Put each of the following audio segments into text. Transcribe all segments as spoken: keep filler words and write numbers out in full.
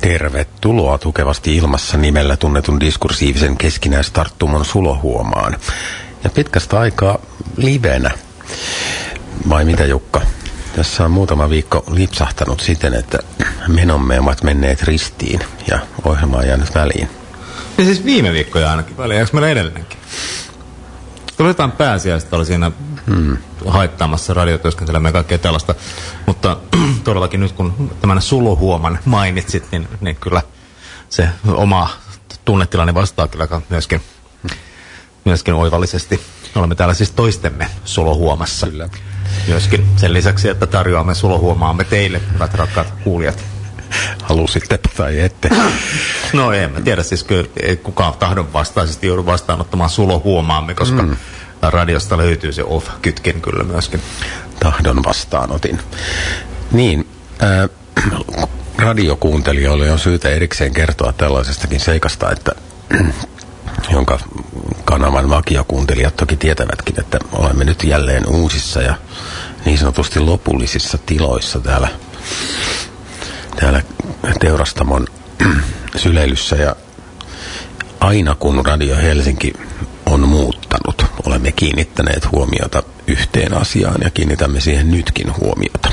Tervetuloa tukevasti ilmassa nimellä tunnetun diskursiivisen keskinäistarttumon Sulohuomaan. Ja pitkästä aikaa livenä. Vai mitä, Jukka? Tässä on muutama viikko lipsahtanut siten, että menomme ovat menneet ristiin ja ohjelma on jäänyt väliin. Ja siis viime viikkoja ainakin väliin, eikö meillä edelleenkin? Tuli jotain pääsiäistä, oli siinä hmm. haittaamassa radiotyöskentelemään ja kaikkea tällaista. Mutta todellakin nyt kun tämän Sulohuoman mainitsit, niin, niin kyllä se oma tunnetilani vastaa kyllä myöskin, myöskin oivallisesti. Olemme täällä siis toistemme Sulohuomassa. Kyllä. Myöskin sen lisäksi, että tarjoamme Sulohuomaamme teille, hyvät rakkaat kuulijat. Halusitte tai ette? No en mä tiedä, siis kyllä ei kukaan tahdon vastaisesti joudu vastaanottamaan Sulohuomaamme, koska mm. radiosta löytyy se off-kytkin kyllä myöskin. Tahdon vastaanotin. Niin, äh, radiokuuntelijoille on syytä erikseen kertoa tällaisestakin seikasta, että jonka kanavan vakiokuuntelijat toki tietävätkin, että olemme nyt jälleen uusissa ja niin sanotusti lopullisissa tiloissa täällä, täällä Teurastamon syleilyssä. Ja aina kun Radio Helsinki on muuttanut, olemme kiinnittäneet huomiota yhteen asiaan ja kiinnitämme siihen nytkin huomiota.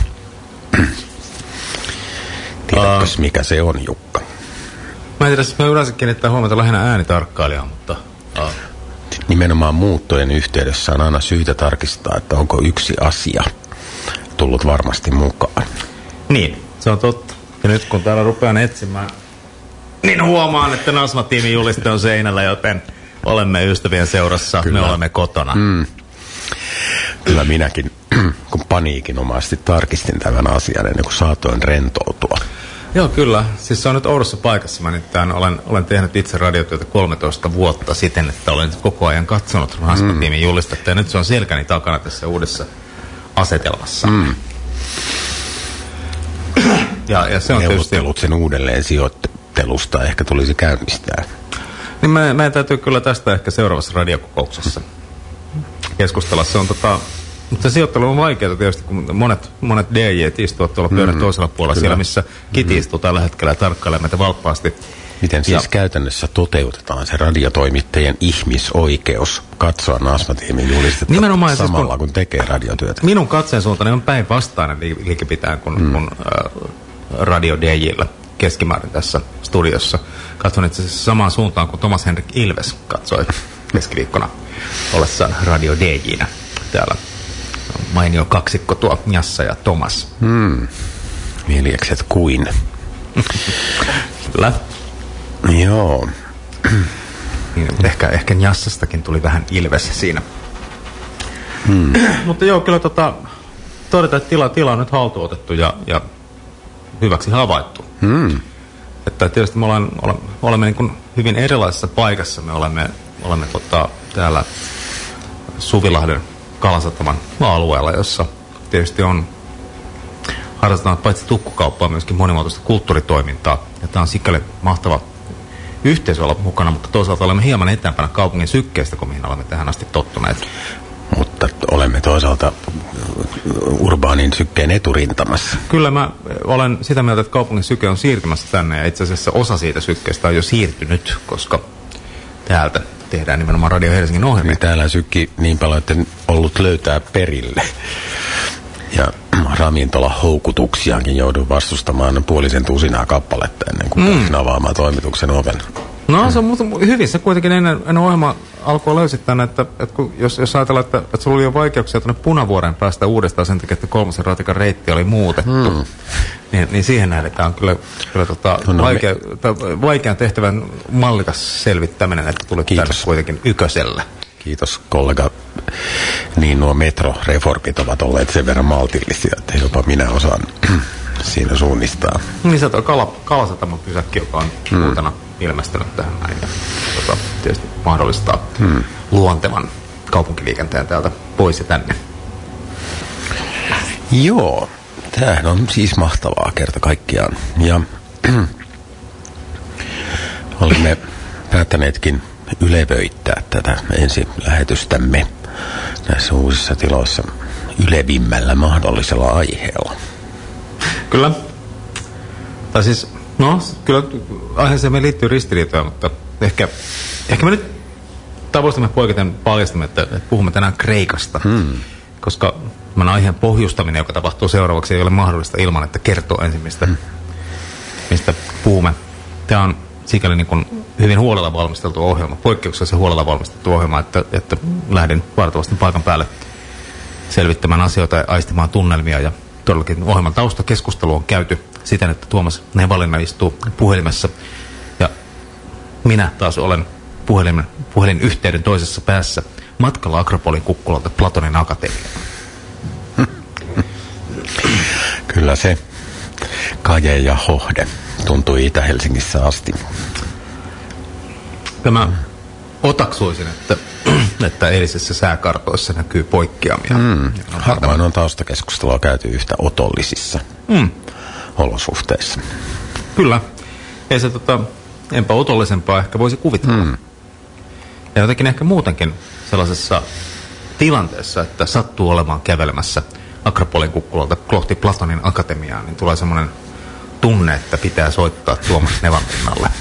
Tiedätkös, uh, mikä se on, Jukka? Mä en tiedä, siis mä yleensä kiinnittää huomiota lähinnä äänitarkkailijaan, mutta... Uh. Nimenomaan muuttojen yhteydessä on aina syytä tarkistaa, että onko yksi asia tullut varmasti mukaan. Niin, se on totta. Ja nyt kun täällä rupean etsimään, niin huomaan, että Nasma-tiimin juliste on seinällä, joten olemme ystävien seurassa, Kyllä. me olemme kotona. Mm. Kyllä minäkin, kun paniikinomaisesti tarkistin tämän asian ennen kuin saatoin rentoutua. Joo, kyllä. Siis se on nyt oudossa paikassa. Mä nimittäin olen, olen tehnyt itse radiotyötä kolmetoista vuotta siten, että olen koko ajan katsonut Nasma-tiimin julistetta. Ja nyt se on selkäni takana tässä uudessa asetelmassa. Mm. Ja, ja se on Neuvottelut tietysti... sen uudelleen sijoittelusta ehkä tulisi käynnistää. Niin me, meidän täytyy kyllä tästä ehkä seuraavassa radiokokouksessa keskustella. Se on tota... Mutta se sijoittelu on vaikeaa tietysti, kun monet, monet D J:t istuvat tuolla pöydän mm, toisella puolella kyllä. siellä, missä Kiti mm. istuu tällä hetkellä ja tarkkailee meitä valppaasti. Miten siis ja... käytännössä toteutetaan se radiotoimittajien ihmisoikeus katsoa Nasma-tiimin julistetta nimenomaan samalla, siis kun, kun tekee radiotyötä? Minun katseen suuntani on päinvastainen liikipitään kuin mm. kun, äh, radio D J:llä keskimäärin tässä studiossa. Katson itse asiassa samaan suuntaan kuin Thomas Henrik Ilves katsoi keskiviikkona ollessaan radio D J:nä täällä. Mainio kaksikko tuo Jassa ja Thomas. Hmm. Veljekset kuin. Kyllä. Joo. Niin, ehkä, ehkä Jassastakin tuli vähän Ilves siinä. Hmm. Mutta joo, kyllä tota, todetaan, että tila, tila on nyt haltuun otettu ja, ja hyväksi havaittu. Hmm. Että tietysti me olemme, olemme, olemme niin kuin hyvin erilaisessa paikassa. Me olemme, olemme tota, täällä Suvilahden Kalasataman alueella, jossa tietysti on harrastetaan paitsi tukkukauppaa myöskin monimuotoista kulttuuritoimintaa. Ja tämä on sikäli mahtava yhteisö olla mukana, mutta toisaalta olemme hieman eteenpäin kaupungin sykkeestä, kun mihin olemme tähän asti tottuneet. Mutta olemme toisaalta urbaanin sykkeen eturintamassa. Kyllä mä olen sitä mieltä, että kaupungin syke on siirtymässä tänne ja itse asiassa osa siitä sykkeestä on jo siirtynyt, koska täältä tehdään nimenomaan Radio Helsingin ohjelmia. Niin täällä sykki niin paljon, että ollut löytää perille. Ja ravintola-houkutuksiaankin joudun vastustamaan puolisen tusinaa kappaletta ennen kuin mm. avaamaan toimituksen oven. No se on mm. hyvin. Se kuitenkin ennen, ennen ohjelma alkoi löysit tänne, että, että kun, jos, jos ajatellaan, että, että sulla oli jo vaikeuksia tuonne Punavuoren päästä uudestaan sen takia, että kolmosen ratikan reitti oli muutettu. Mm. Niin, niin siihen nähdään, että on kyllä, kyllä tota, no, no, vaikea, me... vaikean tehtävän mallikas selvittäminen, että tuli tänne kuitenkin ykösellä. Kiitos kollega. Niin nuo metroreformit ovat olleet sen verran maltillisia, että jopa minä osaan siinä suunnistaa. Niin se on Kala, Kalasataman pysäkki, joka on mm. uutena ilmestynyt tähän näin. Ja tota, tietysti mahdollistaa mm. luontevan kaupunkiliikenteen täältä pois ja tänne. Joo, tämähän on siis mahtavaa kerta kaikkiaan. Ja olimme päättäneetkin ylevöittää tätä ensilähetystämme näissä uusissa tiloissa ylevimmällä mahdollisella aiheella. Kyllä. Tai siis No, kyllä aiheeseen me liittyy ristiriitoja, mutta ehkä, ehkä me nyt tavoistamme poiketen paljastamme, että, että puhumme tänään Kreikasta. Hmm. Koska tämän aiheen pohjustaminen, joka tapahtuu seuraavaksi, ei ole mahdollista ilman, että kertoo ensin, mistä, hmm. mistä puhumme. Tämä on sikäli niin kuin hyvin huolella valmisteltu ohjelma, poikkeuksellisen huolella valmisteltu ohjelma, että, että lähdin vartavasti paikan päälle selvittämään asioita ja aistimaan tunnelmia. Ja todellakin ohjelman taustakeskustelu on käyty siten, että Tuomas Nevalinen istuu puhelimessa. Ja minä taas olen puhelin, puhelinyhteyden toisessa päässä matkalla Akropolin kukkulalta Platonin Akatemiaan. Kyllä se Kaje ja Hohde tuntui Itä-Helsingissä asti. Tämä otaksuisin, että, että eilisessä sääkartoissa näkyy poikkeamia. Mm. Harvoin on taustakeskustelua käyty yhtä otollisissa mm. olosuhteissa. Kyllä. Ei se tota, enpä otollisempaa ehkä voisi kuvitella. Mm. Ja jotenkin ehkä muutenkin sellaisessa tilanteessa, että sattuu olemaan kävelemässä Akropolin kukkulalta kohti Platonin Akatemiaa, niin tulee semmoinen tunne, että pitää soittaa Tuomas Nevanlinnalle.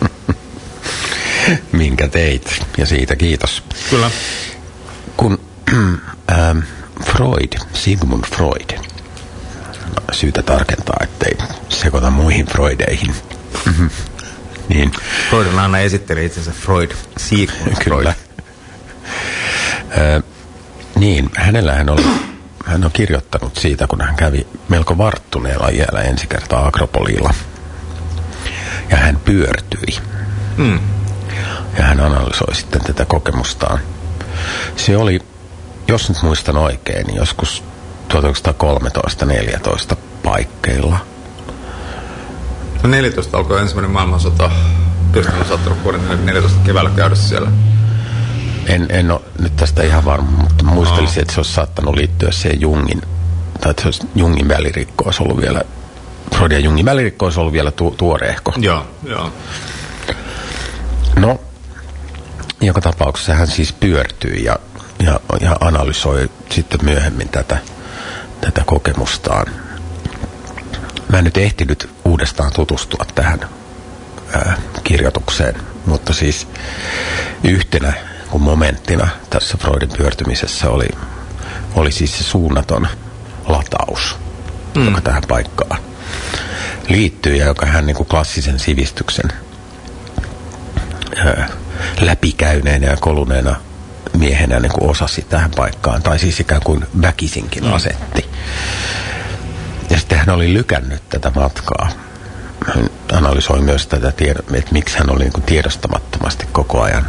Minkä teit, ja siitä kiitos. Kyllä. Kun ähm, Freud, Sigmund Freud, syytä tarkentaa, ettei sekoita muihin Freudeihin. Mm-hmm. Niin. Freud aina esitteli itsensä Freud, Sigmund Freud. Kyllä. Äh, niin, hänellähän oli, hän on kirjoittanut siitä, kun hän kävi melko varttuneella iällä ensi kertaa Akropolilla. Ja hän pyörtyi. Mm. Ja hän analysoi sitten tätä kokemustaan. Se oli, jos nyt muistan oikein, niin joskus tuhatyhdeksänsataakolmetoista neljätoista paikkeilla. No neljätoista alkoi ensimmäinen maailmansota. Tietysti on saattanut vuoden neljätoista keväällä käydä siellä. En, en ole nyt tästä ihan varma, mutta muistelisin, oh. että se olisi saattanut liittyä siihen Jungin, tai että se olisi Jungin välirikko olisi ollut vielä, Freud ja Jungin välirikko olisi ollut vielä tu, tuoreehko. Joo, joo. No, joka tapauksessa hän siis pyörtyi ja, ja, ja analysoi sitten myöhemmin tätä, tätä kokemustaan. Mä en nyt ehtinyt uudestaan tutustua tähän ää, kirjoitukseen, mutta siis yhtenä kun momenttina tässä Freudin pyörtymisessä oli, oli siis se suunnaton lataus, mm. joka tähän paikkaan liittyy ja joka hän niin kuin klassisen sivistyksen ää, läpikäyneenä ja koluneena miehenä niin kuin osasi tähän paikkaan, tai siis ikään kuin väkisinkin mm. asetti. Ja sitten hän oli lykännyt tätä matkaa. Hän analysoi myös tätä, että miksi hän oli niin kuin tiedostamattomasti koko ajan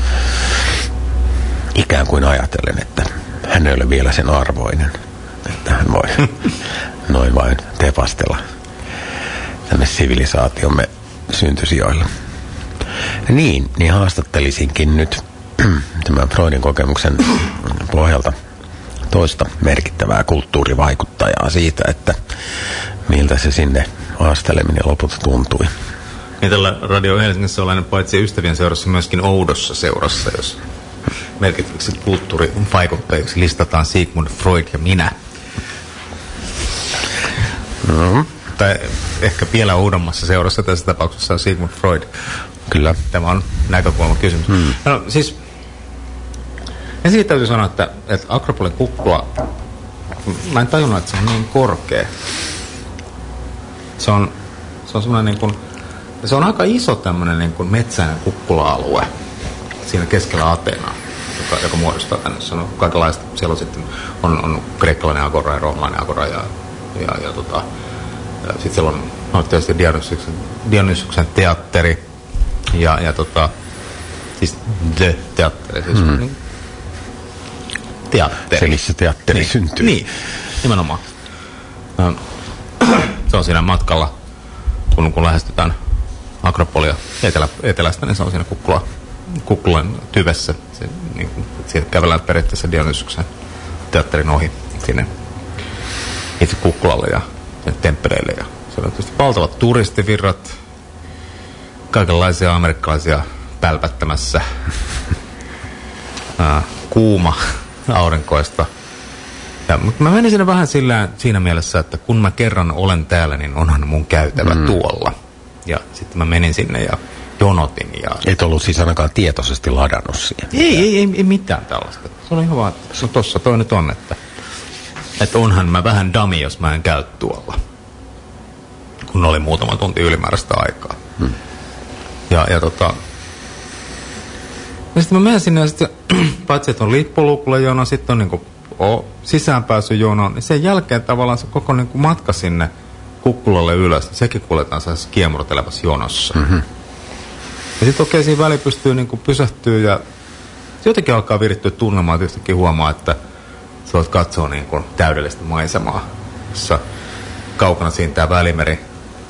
ikään kuin ajatellen, että hän ei ole vielä sen arvoinen, että hän voi noin vain tepastella tänne sivilisaatiomme syntysijoilla. Niin, niin haastattelisinkin nyt tämän Freudin kokemuksen pohjalta toista merkittävää kulttuurivaikuttajaa siitä, että miltä se sinne haasteleminen lopulta tuntui. Niin tällä Radio Helsingissä olen paitsi ystävien seurassa myöskin oudossa seurassa, jos merkittäväksi kulttuurivaikuttajiksi listataan Sigmund Freud ja minä. Mm-hmm. Tai ehkä vielä oudommassa seurassa tässä tapauksessa on Sigmund Freud. Kyllä. Tämä on näkökulma kysymys. Hmm. No siis, ensin täytyy sanoa, että, että Akropolin kukkula, mä en tajunnut, että se on niin korkea. Se on, se on semmoinen niin kuin, se on aika iso tämmöinen niin kuin metsäinen kukkula-alue siinä keskellä Ateenaa, joka, joka muodostaa tänne. Se on kaikenlaista. Siellä on sitten on, on kreikkalainen agora ja roomalainen agora ja, ja, ja, tota, ja sitten siellä on, on tietysti Dionysyksen, Dionysyksen teatteri ja, ja tota, siis The teatteri, siis mm. niin, teatteri. Se, missä teatteri niin, syntyy. Niin, nimenomaan. Se on siinä matkalla, kun, kun lähestytään Akropolia etelä, etelästä, niin se on siinä kukkula, kukkulan tyvessä. Se, niin, siitä kävellään periaatteessa Dionysyksen teatterin ohi sinne itse kukkulalle ja temppeleille. Ja siellä on tietysti valtavat turistivirrat, kaikenlaisia amerikkalaisia pälpättämässä, Ää, kuuma aurinkoista. Ja, mutta mä menin sinne vähän sillä, siinä mielessä, että kun mä kerran olen täällä, niin onhan mun käytävä mm. tuolla. Ja sitten mä menin sinne ja jonotin. Ja... Et ollut siis ainakaan tietoisesti ladannut siihen? Ei, ei, ei, ei mitään tällaista. Se oli ihan vaan, että no tossa toi nyt on, että, että onhan mä vähän dami, jos mä en käy tuolla. Kun oli muutama tunti ylimääräistä aikaa. Hmm. Ja, ja tota... Ja sitten mä menen sinne ja sitten, paitsi että on lippuluukulla jono, sitten on niinku o, sisäänpääsyjono, niin sen jälkeen tavallaan se koko niinku matka sinne kukkulalle ylös, niin sekin kuljetaan sellaisessa kiemurtelevassa jonossa. Mm-hmm. Ja sitten okei, siinä väliin pystyy niinku pysähtyä ja jotenkin alkaa virittyä tunnelmaa, että yhtäkkiä huomaa, että sä voit katsoa niinku täydellistä maisemaa, jossa kaukana siinä tää Välimeri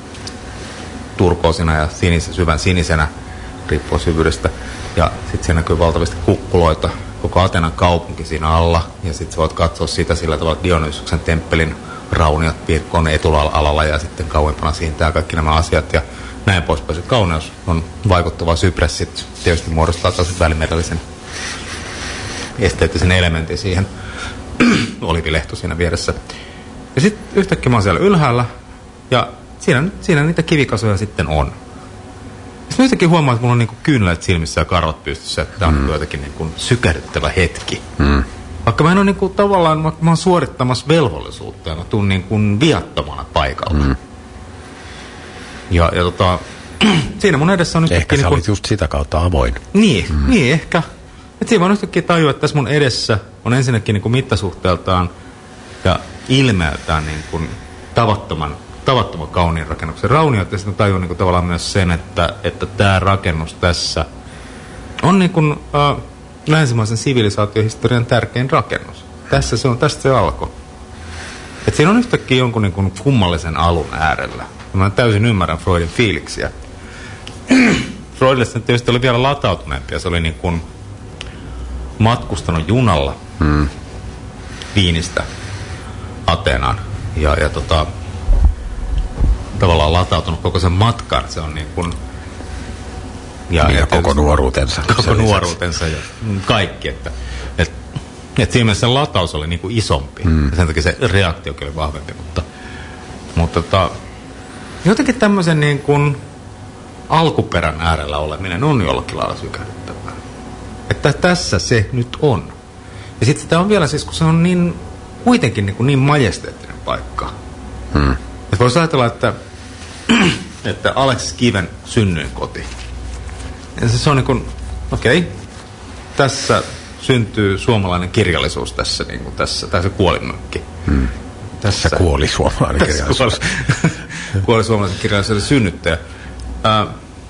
turkoosina ja sinisen, syvän sinisenä, riippuu syvyydestä. Ja sitten siellä näkyy valtavasti kukkuloita, koko Atenan kaupunki siinä alla. Ja sitten sä voit katsoa sitä sillä tavalla, että Dionysuksen temppelin rauniot Pirkon etualalla ja sitten kauempana siintää kaikki nämä asiat. Ja näin poispäin. Se kauneus on vaikuttava. Sypressit tietysti muodostaa taas välimerellisen esteettisen elementin siihen. Olivilehto siinä vieressä. Ja sitten yhtäkkiä mä oon siellä ylhäällä ja siinä, siinä niitä kivikasuja sitten on. Sitten yhtäkkiä huomaa, että mulla on niinku kyyneleet silmissä ja karvat pystyssä, että tämä on mm. jotenkin niinku sykähdyttävä hetki. Mm. Vaikka mä en ole niinku tavallaan, vaikka mä oon suorittamassa velvollisuutta ja mä tuun niinku viattomana paikalta. Mm. Ja, ja tota, siinä mun edessä on yhtäkkiä... Ehkä sä niinku, olit just sitä kautta avoin. Niin, mm. niin ehkä. Et siinä vaan yhtäkkiä tajua, että tässä mun edessä on ensinnäkin niinku mittasuhteeltaan ja ilmeeltään niinku tavattoman... tavattoman kauniin rakennuksen rauniot, ja sitten tajun niin tavallaan myös sen, että, että tämä rakennus tässä on niin kuin, äh, länsimaisen sivilisaatiohistorian tärkein rakennus. Tässä se on, tästä se alkoi. Et siinä on yhtäkkiä jonkun niin kuin kummallisen alun äärellä. Mä täysin ymmärrän Freudin fiiliksiä. Freudille se tietysti oli vielä latautuneempi, ja se oli niin kuin matkustanut junalla hmm. Viinistä Ateenaan. Ja, ja tota... tavallaan latautunut koko sen matkan, se on niin kuin... Ja, niin, ja, ja koko nuoruutensa. Koko nuoruutensa ja kaikki, että... Et, et siinä mielessä se lataus oli niin kuin isompi, mm. ja sen takia se reaktiokin oli vahvempi, mutta... Mutta tota... Jotenkin tämmöisen niin kuin alkuperän äärellä oleminen on jollakin lailla sykähdyttävää. Että tässä se nyt on. Ja sitten sitä on vielä siis, kun se on niin... kuitenkin niin, kuin niin majesteettinen paikka. Mm. Että voisi ajatella, että, että Aleksis Kiven synnyinkoti. Ja se, se on niin kuin, okei, okay, tässä syntyy suomalainen kirjallisuus tässä, niin kuin tässä, tässä kuolimökki. Hmm. Tässä, tässä kuoli suomalainen tässä kirjallisuus. Kuoli, kuoli suomalaisen kirjallisuuden synnyttäjä. Ää,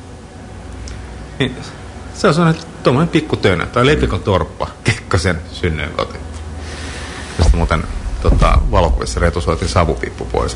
niin, se on sellainen tuommoinen pikkutönä, tai Lepikon torppa, Kekkosen synnyinkoti. Ja sitten muuten... Tota, valokuvissa retusoitiin savupiippu pois.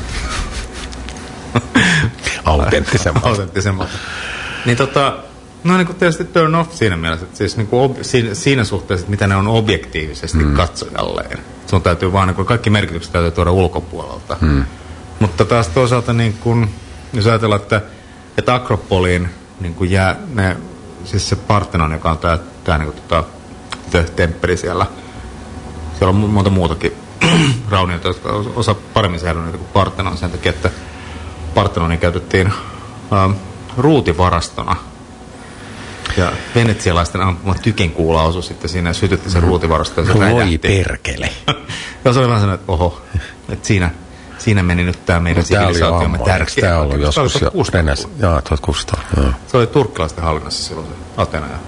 Autenttisemmalta. Autenttisemmalta. Niin tota, no niin kuin tietysti turn off siinä mielessä, että siis niin kuin ob, siinä, siinä suhteessa, että mitä ne on objektiivisesti mm. katsojalleen. Sun täytyy vaan, niin kuin kaikki merkitykset täytyy tuoda ulkopuolelta. Mm. Mutta taas toisaalta, niin kuin, jos ajatellaan, että, että Akropoliin niin kuin jää ne, siis se Parthenon, joka on tämä, tämä niin kuin, tota, temppeli siellä. Siellä on monta muutakin raunioita, jotka osa paremmin säilyneitä kuin Parthenon sen takia, että Parthenonia käytettiin äh, ruutivarastona. Ja venetsialaisten ampuma tykinkuula osui sitten siinä ja sytytti sen ruutivarastoon ja se räjähti. Voi perkele. Ja se oli vähän sellainen, että oho, että siinä, siinä meni nyt tämä meidän sivilisaatiomme tärkeä. Tämä oli joskus jo Renäs. Jaa, tuhatkuusisataa. Se oli turkkilaisten hallinnassa silloin se Atena. Ja...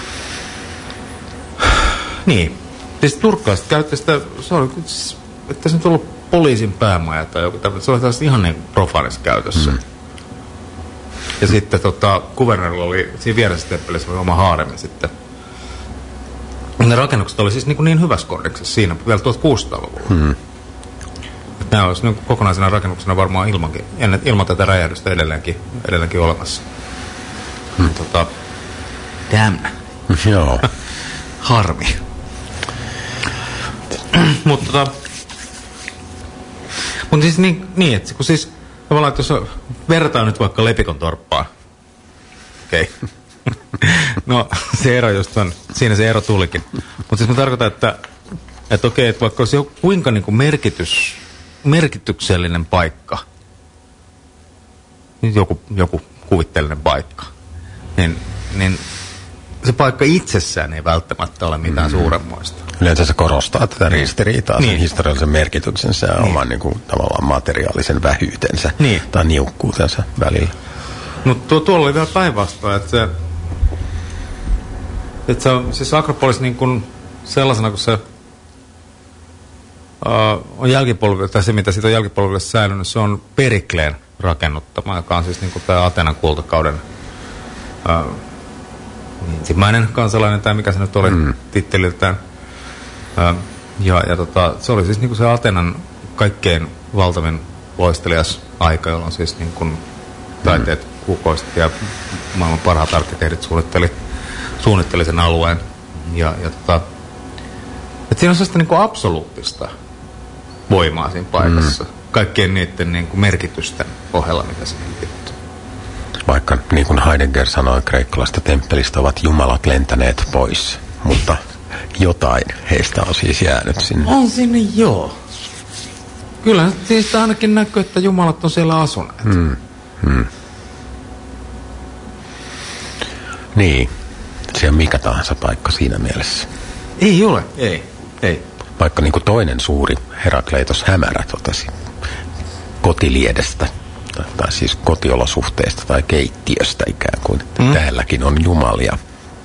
niin. Siis turkkilaiset käytti sitä, se oli, että se on tullut poliisin päämaja tai joku tämmöinen, se oli tällaista ihan niin profaanissa käytössä. Mm. Ja sitten tota, kuvernöörillä oli, siinä vieressä temppelissä oli oma haaremi sitten. Ne rakennukset oli siis niin, niin hyvässä kondiksessa siinä vielä tuhatkuusisataaluvulla. Mm. Nämä olisi niin kokonaisena rakennuksena varmaan ilmankin, ennen, ilman tätä räjähdystä edelleenkin, edelleenkin olemassa. Mm. Tota, damn. Joo. Harmi. Mutta tota, mutta siis niin, niin että kun siis tavallaan, että jos vertaa nyt vaikka Lepikon torppaan, okei, okay. No se ero just on, siinä se ero tulikin, mutta siis mä tarkoitan, että että okei, okay, että vaikka olisi jo kuinka niin kuin merkitys, merkityksellinen paikka, joku, joku kuvitteellinen paikka, niin, niin se paikka itsessään ei välttämättä ole mitään mm. suuremmoista. Yleensä se korostaa tätä ristiriitaa, niin. sen historiallisen merkityksensä ja niin. oman niin kuin, tavallaan materiaalisen vähyytensä niin. tai niukkuutensa välillä. Mutta tuo, tuolla oli vielä päinvastoin, että se, että se on siis Akropolis niin kuin sellaisena, kun se uh, on jälkipolville, tai se mitä siitä on jälkipolville säilynyt, se on Perikleen rakennuttama, joka on siis niin kuin tämä Atenan kultakauden uh, ensimmäinen kansalainen, tai mikä se nyt oli mm. titteliltään. Uh, ja ja tota, se oli siis niin kuin se Atenan kaikkein valtavin loistelias aika, jolloin siis niin kuin taiteet mm. kukoisti ja maailman parhaat arkkitehdit suunnitteli, suunnitteli sen alueen. Ja, ja tota, että siinä on sellaista niin kuin absoluuttista voimaa siinä paikassa. Mm. Kaikkien niiden niin kuin merkitysten ohella, mitä se liittyy. Vaikka niin kuin Heidegger sanoi, kreikkalaisesta temppelistä ovat jumalat lentäneet pois, mutta jotain heistä on siis jäänyt sinne. On sinne, joo. Kyllä siitä ainakin näkyy, että jumalat on siellä asuneet. Mm. Mm. Niin, se on mikä tahansa paikka siinä mielessä. Ei ole, ei, ei. Vaikka niin kuin toinen suuri Herakleitos Hämärä totesi kotiliedestä, tai, tai siis kotiolosuhteista tai keittiöstä ikään kuin, että mm. täälläkin on jumalia.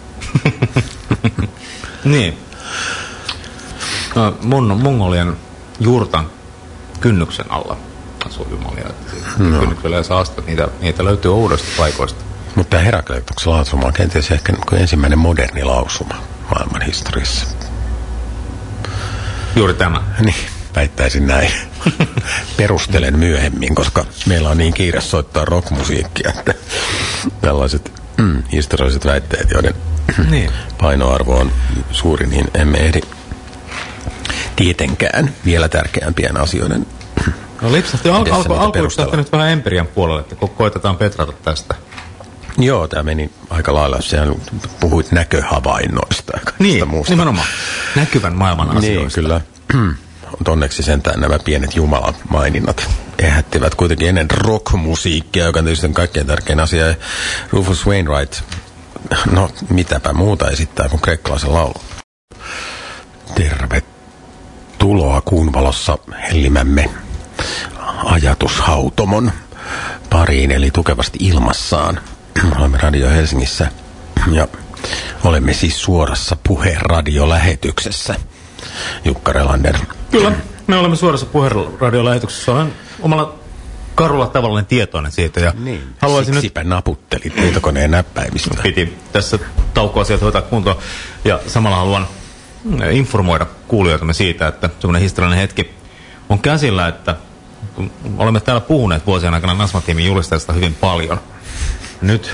Niin. No, mun, mongolien juurtan kynnyksen alla asuu jumalia. No. Kynnyksellä ei saa astua, niitä, niitä löytyy oudoista paikoista. Mutta tämä Herakleitoksen lausuma on kenties ehkä ensimmäinen moderni lausuma maailman historiassa. Juuri tämä. Niin, väittäisin näin. Perustelen myöhemmin, koska meillä on niin kiire soittaa rockmusiikkia, että tällaiset mm, historialliset väitteet, joiden niin. painoarvo on suuri, niin emme ehdi tietenkään vielä tärkeämpien asioiden. No lipsahti al- alko, alkuipsahti nyt vähän empirian puolelle, että koitetaan petrata tästä. Joo, tämä meni aika lailla. Sehän puhuit näköhavainnoista ja niin, muusta. Nimenomaan. Näkyvän maailman asioista. Niin, kyllä. Onneksi sentään nämä pienet jumalamaininnat ehättivät kuitenkin ennen rockmusiikkia, joka on tietysti kaikkein tärkein asia. Ja Rufus Wainwright, no mitäpä muuta esittää kuin kreikkalaisen laulun. Tervetuloa kuun valossa hellimämme ajatushautomon pariin, eli tukevasti ilmassaan. Olemme Radio Helsingissä ja olemme siis suorassa puheradiolähetyksessä. Jukka Relander. Kyllä, me olemme suorassa puheradiolähetyksessä. Olen omalla karulla tavallaan tietoinen siitä. Ja niin, siksipä nyt naputtelit tietokoneen näppäimistä. Piti tässä taukoasiat hoitaa kuntoon. Ja samalla haluan informoida kuulijoitamme siitä, että semmoinen historiallinen hetki on käsillä, että kun olemme täällä puhuneet vuosien aikana Nasma-tiimin julisteesta hyvin paljon. Nyt,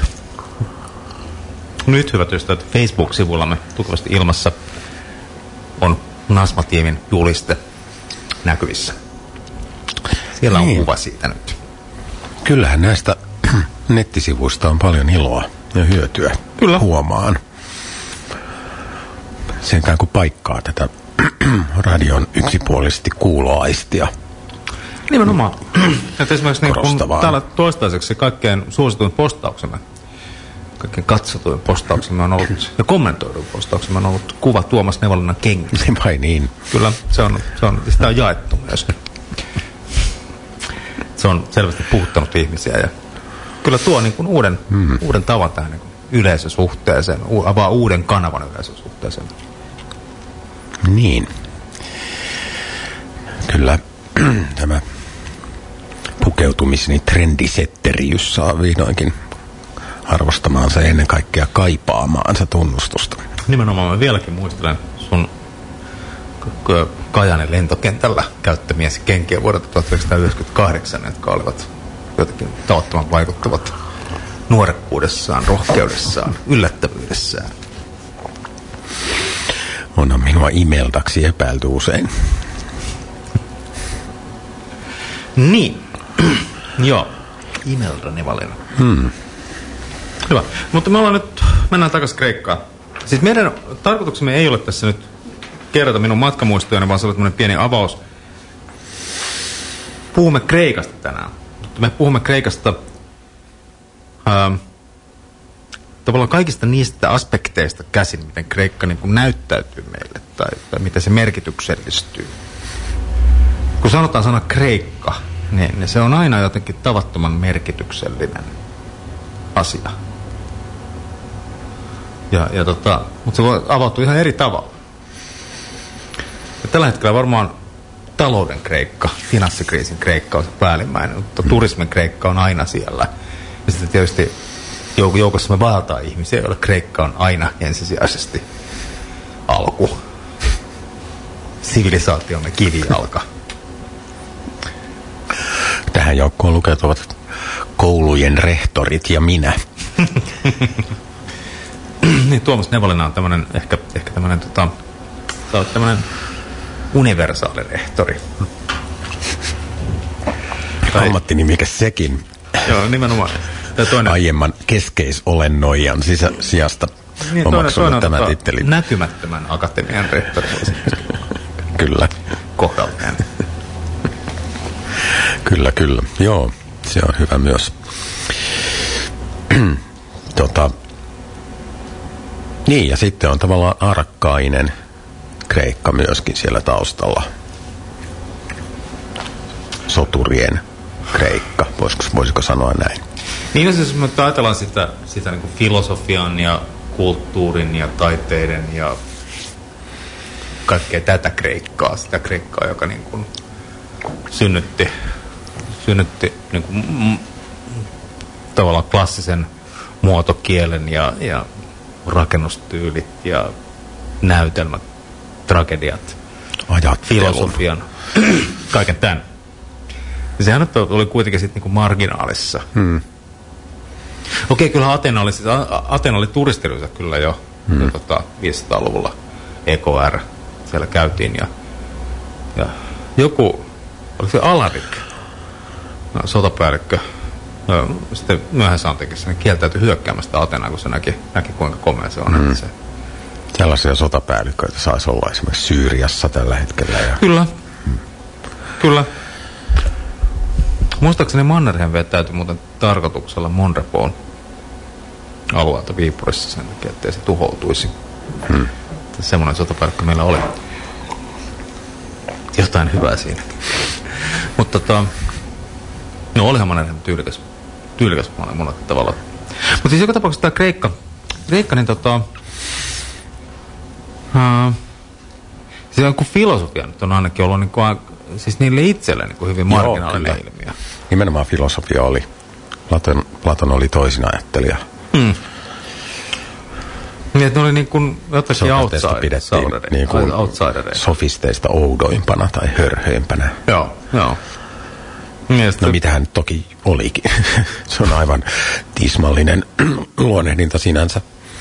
nyt hyvät ystävät, Facebook-sivullamme tukevasti ilmassa on Nasma-tiimin juliste näkyvissä. Siellä on niin. kuva siitä nyt. Kyllähän näistä nettisivuista on paljon iloa ja hyötyä. Kyllä. Huomaan. Se ikään kuin paikkaa tätä radion yksipuolisesti kuuloaistia. Nimenomaan. Että esimerkiksi niin kun täällä toistaiseksi kaikkein suosituin postauksemme, kaikkein katsotuin postauksemme on ollut, ja kommentoidun postauksemme on ollut kuva Tuomas Nevalinnan kengistä. Vai niin? Kyllä, se on, se on, sitä on jaettu myös. Se on selvästi puhuttanut ihmisiä ja kyllä tuo niin kuin uuden, mm. uuden tavan tähän niin kuin yleisösuhteeseen, avaa uuden kanavan yleisösuhteeseen. Niin. Kyllä tämä pukeutumiseni trendisetteriys saa vihdoinkin arvostamaansa ja ennen kaikkea kaipaamaansa tunnustusta. Nimenomaan mä vieläkin muistelen sun Kajaanin lentokentällä käyttämiesi kenkiä vuodelta tuhatyhdeksänsataayhdeksänkymmentäkahdeksan, jotka olivat jotenkin tavattoman vaikuttavat nuorekkuudessaan, rohkeudessaan, yllättävyydessään. Onhan minua imeldaksi epäilty usein. Niin. Joo. Imelda Nevalina. Hmm. Hyvä. Mutta me ollaan nyt, mennään takaisin Kreikkaan. Siis meidän tarkoituksemme ei ole tässä nyt kerrota minun matkamuistojani, vaan se on tämmöinen pieni avaus. Puhumme Kreikasta tänään. Mutta me puhumme Kreikasta ähm, tavallaan kaikista niistä aspekteista käsin, miten Kreikka niin kuin näyttäytyy meille tai, tai miten se merkityksellistyy. Kun sanotaan sana Kreikka, niin, niin se on aina jotenkin tavattoman merkityksellinen asia. Ja, ja tota, mutta se voi avautua ihan eri tavalla. Ja tällä hetkellä varmaan talouden Kreikka, finanssikriisin Kreikka on se päällimmäinen, mutta mm. turismin Kreikka on aina siellä. Ja sitten tietysti jouk- joukossa me vaeltaa ihmisiä, joilla Kreikka on aina ensisijaisesti alku. Sivilisaatiomme kivijalka. Tähän joukkoon lukeutuvat koulujen rehtorit ja minä. Niin, Tuomas Nevolina on tämmönen, ehkä, ehkä tämmönen, tota, sä oot tämmönen universaali rehtori. Tai... Ammattinimikäs sekin. Joo, nimenomaan. Toinen... Aiemman keskeisolennoijan sisä, sijasta niin, omaksunut tämä tota, titteli. Näkymättömän akatemian rehtori. Kyllä. Kohdallinen. Kyllä, kyllä. Joo, se on hyvä myös. tota, niin, ja sitten on tavallaan arkkainen Kreikka myöskin siellä taustalla. Soturien Kreikka, voisiko, voisiko sanoa näin? Niin, siis me ajatellaan sitä, sitä niin kuin filosofian ja kulttuurin ja taiteiden ja kaikkea tätä Kreikkaa, sitä Kreikkaa, joka niin kuin synnytti, synnytti niin kuin, mm, tavallaan klassisen muotokielen ja, ja rakennustyylit ja näytelmät, tragediat, Ajattelun. Filosofian, kaiken tämän. Ja sehän oli kuitenkin sitten niinku marginaalissa. Hmm. Okei, kyllä Atena oli, siis Atena oli turistiryhmä kyllä jo, hmm. jo tota, viisisataa-luvulla. E K R, siellä käytiin ja, ja joku, oliko se Alarik, no, sotapäällikkö, no, sitten myöhässä antiikissa, niin kieltäytyi hyökkäämästä Atenaa, kun se näki, näki kuinka komea se on. Hmm. Se... Sellaisia sotapäällikköitä saisi olla esimerkiksi Syyriassa tällä hetkellä. Ja... Kyllä, hmm. kyllä. Muistaakseni Mannerheim vetäytyi muuten tarkoituksella Monrepoon alueelta Viipurissa sen takia, ettei se tuhoutuisi. Hmm. Semmoinen sotapäällikkö meillä oli. Jotain hyvää siinä. Mutta tota, no olihan Mannerheim tyylikäs, tyylikäs monella tavalla. Mutta siis joka tapauksessa tämä Kreikka, Kreikka niin tota, uh, siis kun filosofia nyt on ainakin ollut niin kuin, siis niille itselleen niin kuin hyvin marginaalinen ilmiö. Nimenomaan filosofia oli. Platon, Platon oli toisin ajattelija. Hmm. Niin, että ne oli niin kuin jotakin outsidereita. Niin kuin sofisteista oudoimpana tai hörhöimpänä. Joo, joo. Mielestäni... No mitähän nyt toki olikin. Se on aivan tismallinen luonnehdinta sinänsä.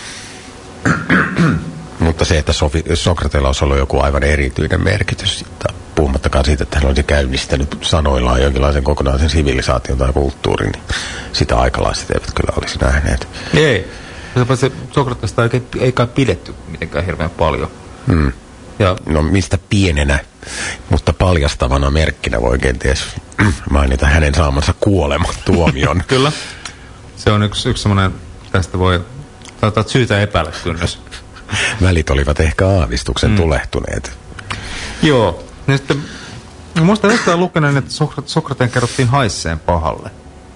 Mutta se, että Sofi- Sokrateella olisi ollut joku aivan erityinen merkitys, puhumattakaan siitä, että hän olisi käynnistänyt sanoillaan jonkinlaisen kokonaisen sivilisaation tai kulttuurin, niin sitä aikalaiset eivät kyllä olisi nähneet. Ei. Se Sokratesta ei, ei kai pidetty mitenkään hirveän paljon. Hmm. Ja... No mistä pienenä, mutta paljastavana merkkinä voi kenties mainita hänen saamansa kuolematuomion. Kyllä. Se on yksi, yksi semmoinen, tästä voi saattaa syytä epäillä kynnys. Välit olivat ehkä aavistuksen mm. tulehtuneet. Joo. Ja sitten, muistan jostain lukeneen, että Sokrateen kerrottiin haisseen pahalle.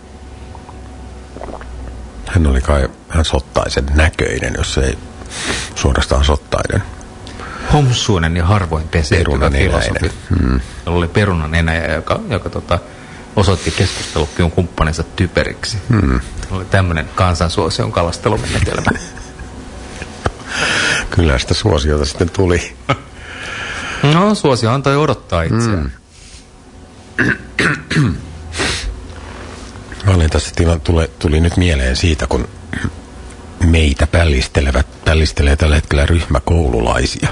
Hän oli kai hän sottaisen näköinen, jos ei suorastaan sottainen. Homsuinen ja harvoin peseytyvä filosofi. Hmm. Oli perunanenäjä, joka, joka tota, osoitti keskustelukyyn kumppaninsa typeriksi. Hmm. Oli tämmöinen kansansuosion kalastelumenetelmä. Kyllä sitä suosiota sitten tuli. No, suosio antoi odottaa itseään. Mm. Olen tässä tila, tuli, tuli nyt mieleen siitä, kun meitä pällistelevät, pällistelee tällä hetkellä ryhmä koululaisia.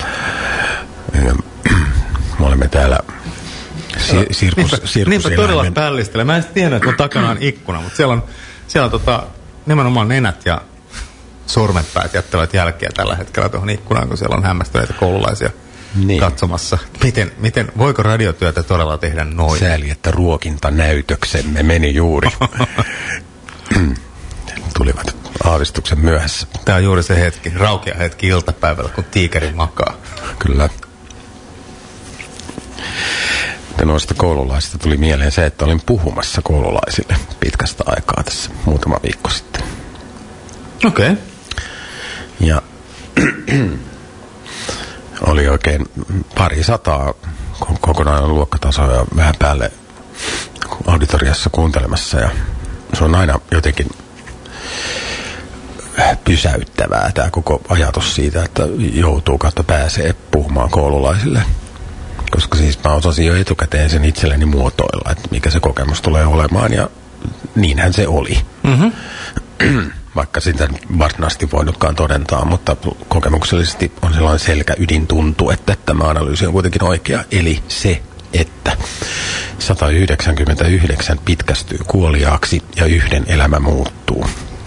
Me olemme täällä si- sirkus, sirkus Niinpä todella pällistelee. Mä en tiedä, että on takanaan ikkuna, mutta siellä on, siellä on tota, nimenomaan nenät ja sormenpäät jättävät jälkeä tällä hetkellä tuohon ikkunaan, kun siellä on hämmästyneitä koululaisia niin katsomassa. Miten, miten, voiko radiotyötä todella tehdä noin? Sääli, että ruokintanäytöksemme meni juuri. tulivat aavistuksen myöhässä. Tämä on juuri se hetki, raukea hetki iltapäivällä, kun tiikeri makaa. Kyllä. Ja noista koululaisista tuli mieleen se, että olin puhumassa koululaisille pitkästä aikaa tässä muutama viikko sitten. Okei. Okay. Ja oli oikein pari sataa kokonainen luokkataso ja vähän päälle auditoriassa kuuntelemassa. Ja se on aina jotenkin pysäyttävää tämä koko ajatus siitä, että joutuu kautta pääsee puhumaan koululaisille. Koska siis mä osasin jo etukäteen sen itselleni muotoilla, että mikä se kokemus tulee olemaan, ja niinhän se oli. Mm-hmm. Vaikka sitä varsinaisesti voinutkaan todentaa, mutta kokemuksellisesti on sellainen selkäydin tuntu, että tämä analyysi on kuitenkin oikea. Eli se, että sata yhdeksänkymmentäyhdeksän pitkästyy kuoliaaksi ja yhden elämä muuttuu.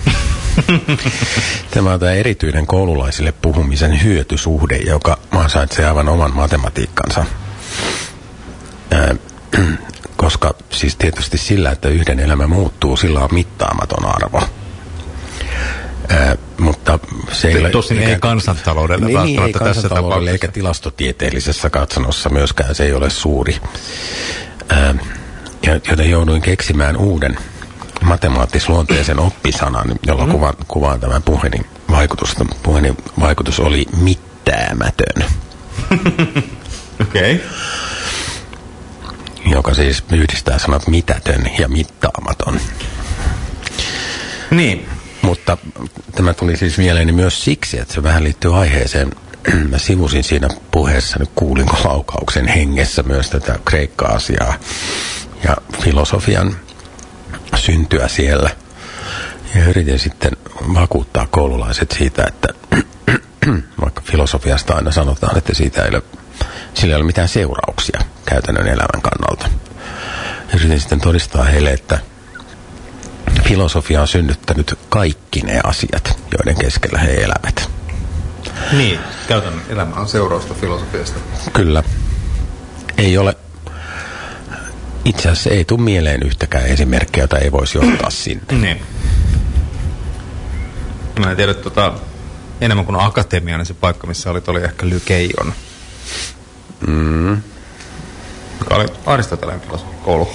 Tämä on tämä erityinen koululaisille puhumisen hyötysuhde, joka ansaitsee aivan oman matematiikkansa. Ää, koska siis tietysti sillä, että yhden elämä muuttuu, sillä on mittaamaton arvo. Ää, mutta se ei, tosin ei kansantaloudelle niin, välttämättä ei tässä kansantaloudelle tapauksessa. Eikä tilastotieteellisessä katsannossa myöskään, se ei ole suuri. Ää, joten jouduin keksimään uuden matemaattisluonteisen oppisanan, jolla mm. kuvaan, kuvaan tämän puheeni vaikutusta. Puheeni vaikutus oli mittäämätön. Okei. Okay. Joka siis yhdistää sanat mitätön ja mittaamaton. Niin. Mutta tämä tuli siis mieleeni myös siksi, että se vähän liittyy aiheeseen. Mä sivusin siinä puheessa, nyt kuulinko laukauksen hengessä myös tätä kreikka-asiaa ja filosofian syntyä siellä. Ja yritin sitten vakuuttaa koululaiset siitä, että vaikka filosofiasta aina sanotaan, että siitä ei ole, sillä ei ole mitään seurauksia käytännön elämän kannalta. Yritin sitten todistaa heille, että filosofia on synnyttänyt kaikki ne asiat, joiden keskellä he elävät. Niin, käytännön elämä on seurausta filosofiasta. Kyllä. Ei ole, itse asiassa ei tule mieleen yhtäkään esimerkkiä, jota ei voisi ottaa sinne. Niin. Mä en tiedä, tota, enemmän kuin akatemia, niin se paikka, missä olit, oli ehkä Lykeion. Mm. Joka oli Aristoteleen koulu.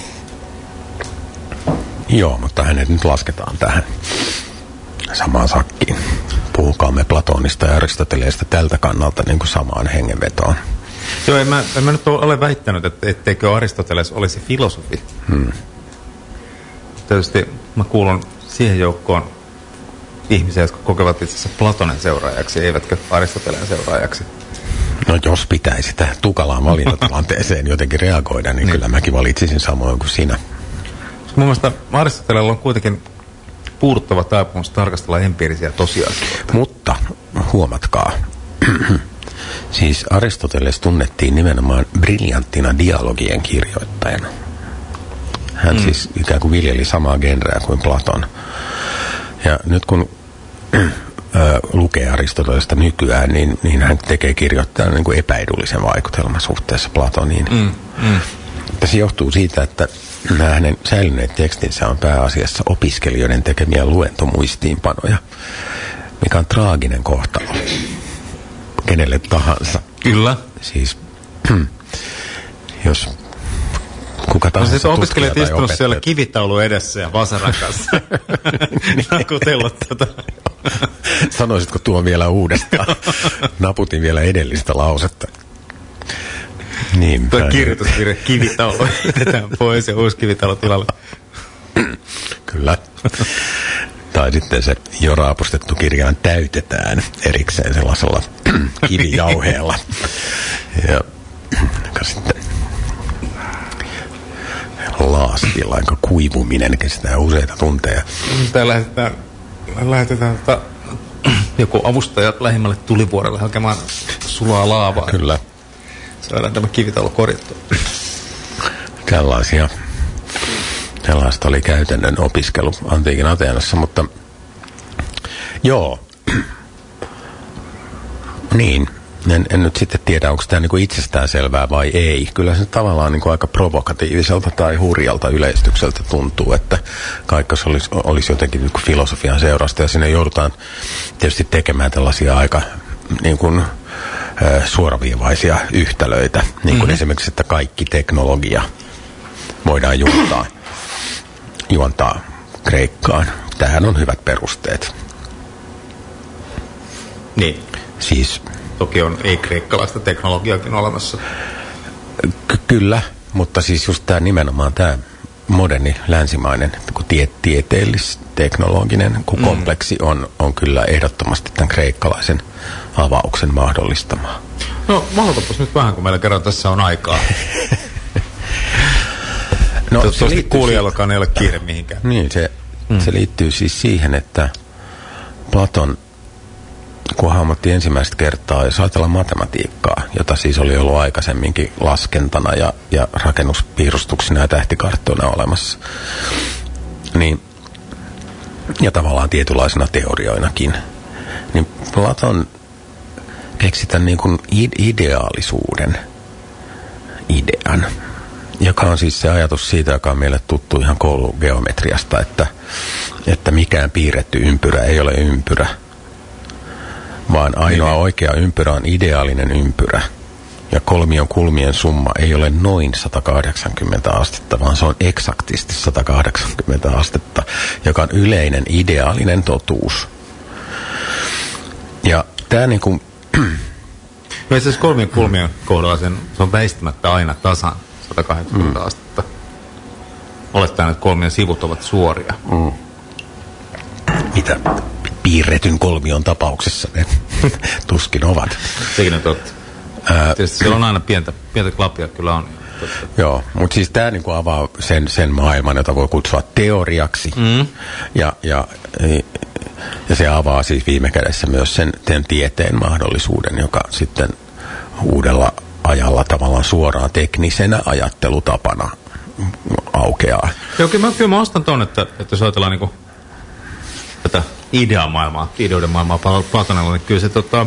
Joo, mutta hänet nyt lasketaan tähän samaan sakkiin. Puhukaamme Platonista ja Aristoteleesta tältä kannalta niin kuin samaan hengenvetoon. Joo, en mä, en mä nyt ole väittänyt, että etteikö Aristoteles olisi filosofi. Hmm. Tietysti mä kuulun siihen joukkoon ihmisiä, jotka kokevat itse asiassa Platonen seuraajaksi, eivätkö Aristoteleen seuraajaksi. No jos pitäisi tähän tukalaan valintatilanteeseen jotenkin reagoida, niin, niin kyllä mäkin valitsisin samoin kuin sinä. Mun mielestä Aristoteleella on kuitenkin puuduttava taipumus tarkastella empiirisiä tosiasioita. Mutta huomatkaa, siis Aristoteles tunnettiin nimenomaan briljanttina dialogien kirjoittajana. Hän mm. siis ikään kuin viljeli samaa genreä kuin Platon. Ja nyt kun ö, lukee Aristotelesta nykyään, niin, niin hän tekee kirjoittajan niin kuin epäedullisen vaikutelman suhteessa Platoniin. Mm. Mm. Se johtuu siitä, että nämä hänen säilyneet tekstinsä on pääasiassa opiskelijoiden tekemiä luentomuistiinpanoja, mikä on traaginen kohtalo kenelle tahansa. Kyllä. Siis, jos kuka tahansa no, siis opiskelijat tutkija tai istunut opettaja siellä kivitaulu edessä ja vasaran kanssa. Nakutellut tätä. Sanoisitko tuon vielä uudestaan? Naputin vielä edellistä lausetta. Niin, tuo kirjoituskirja kivitaulu. Jätetään pois ja uusi kivitaulu tilalle. Kyllä. Tai sitten se jo raapustettu kirjaan täytetään erikseen sellaisella kivijauheella. Ja sitten laastilla, jonka kuivuminen kestää useita tunteja. Tää lähetetään, lähetetään tota, joku avustaja lähimmälle tulivuorelle hakemaan sulaa laavaa. Kyllä. Saadaan tämä kivitaulu korjattua. Tällaisia. Tällaista oli käytännön opiskelu antiikin Ateenassa, mutta joo. Niin. en, en nyt sitten tiedä, onko tämä niinku itsestään selvää vai ei. Kyllä se tavallaan niinku aika provokatiiviselta tai hurjalta yleistykseltä tuntuu, että kaikki olisi, olisi jotenkin niinku filosofian seurasta. Ja sinne joudutaan tietysti tekemään tällaisia aika niinku, ö, suoraviivaisia yhtälöitä. Niin kuin mm-hmm. esimerkiksi, että kaikki teknologia voidaan juontaa, juontaa Kreikkaan. Tähän on hyvät perusteet. Niin. Siis toki on ei-kreikkalaista teknologiaakin olemassa. Ky- kyllä, mutta siis just tämä nimenomaan tämä moderni länsimainen tie- tieteellis-teknologinen kun mm. kompleksi on, on kyllä ehdottomasti tämän kreikkalaisen avauksen mahdollistamaa. No mahdotapas nyt vähän, kun meillä kerran tässä on aikaa. No, toivottavasti kuulijallakaan ei ole kiire mihinkään. Niin, se, mm. se liittyy siis siihen, että Platon, kun hahmotti ensimmäistä kertaa, jos ajatellaan matematiikkaa, jota siis oli ollut aikaisemminkin laskentana ja, ja rakennuspiirustuksina ja tähtikarttoina olemassa, niin, ja tavallaan tietynlaisena teorioinakin, niin Platon keksi tämän niin kuin ideaalisuuden idean, joka on siis se ajatus siitä, joka on meille tuttu ihan koulugeometriasta, että, että mikään piirretty ympyrä ei ole ympyrä, vaan ainoa oikea ympyrä on ideaalinen ympyrä. Ja kolmion kulmien summa ei ole noin sata kahdeksankymmentä astetta, vaan se on eksaktisti sata kahdeksankymmentä astetta, joka on yleinen ideaalinen totuus. Ja tämä niin kuin no itse asiassa kolmien kulmien kohdalla sen, se on väistämättä aina tasan sata kahdeksankymmentä mm. astetta. Olettaen, että kolmien sivut ovat suoria. Mm. Mitä piirretyn kolmion tapauksessa ne tuskin ovat. Sekin on totta. Ää, Tietysti siellä on aina pientä, pientä klapia, kyllä on. Totta. Joo, mutta siis tämä niinku avaa sen, sen maailman, jota voi kutsua teoriaksi. Mm. Ja, ja, ja se avaa siis viime kädessä myös sen, sen tieteen mahdollisuuden, joka sitten uudella ajalla tavallaan suoraan teknisenä ajattelutapana aukeaa. Joo, kyllä mä, kyllä mä ostan ton, että, että jos ajatellaan niinku tätä ideamaailmaa, ideoiden maailmaa Platonella, niin kyllä se tota,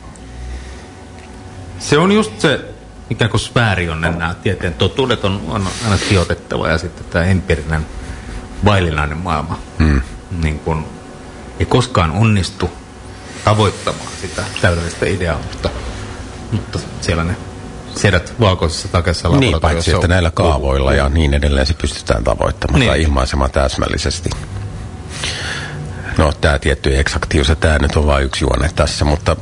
se on just se ikään kuin sfäärionnen nämä tieteen totuudet on, on aina sijoitettava ja sitten tämä empiirinen vaillinainen maailma hmm. niin kun ei koskaan onnistu tavoittamaan sitä täydellistä ideaa, mutta, mutta siellä ne sedät valkoisessa takeessa laboratoriossa. Niin, paitsi että näillä kaavoilla ja niin edelleen se pystytään tavoittamaan niin. tai ilmaisemaan täsmällisesti. No, tämä tietty eksaktius, ja tämä nyt on vain yksi juone tässä, mutta,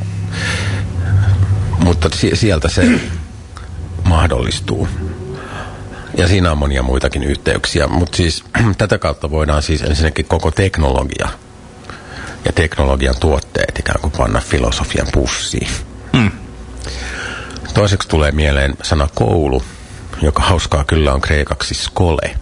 mutta sieltä se mahdollistuu. Ja siinä on monia muitakin yhteyksiä, mutta siis tätä kautta voidaan siis ensinnäkin koko teknologia ja teknologian tuotteet ikään kuin panna filosofian pussiin. Hmm. Toiseksi tulee mieleen sana koulu, joka hauskaa kyllä on kreikaksi skole.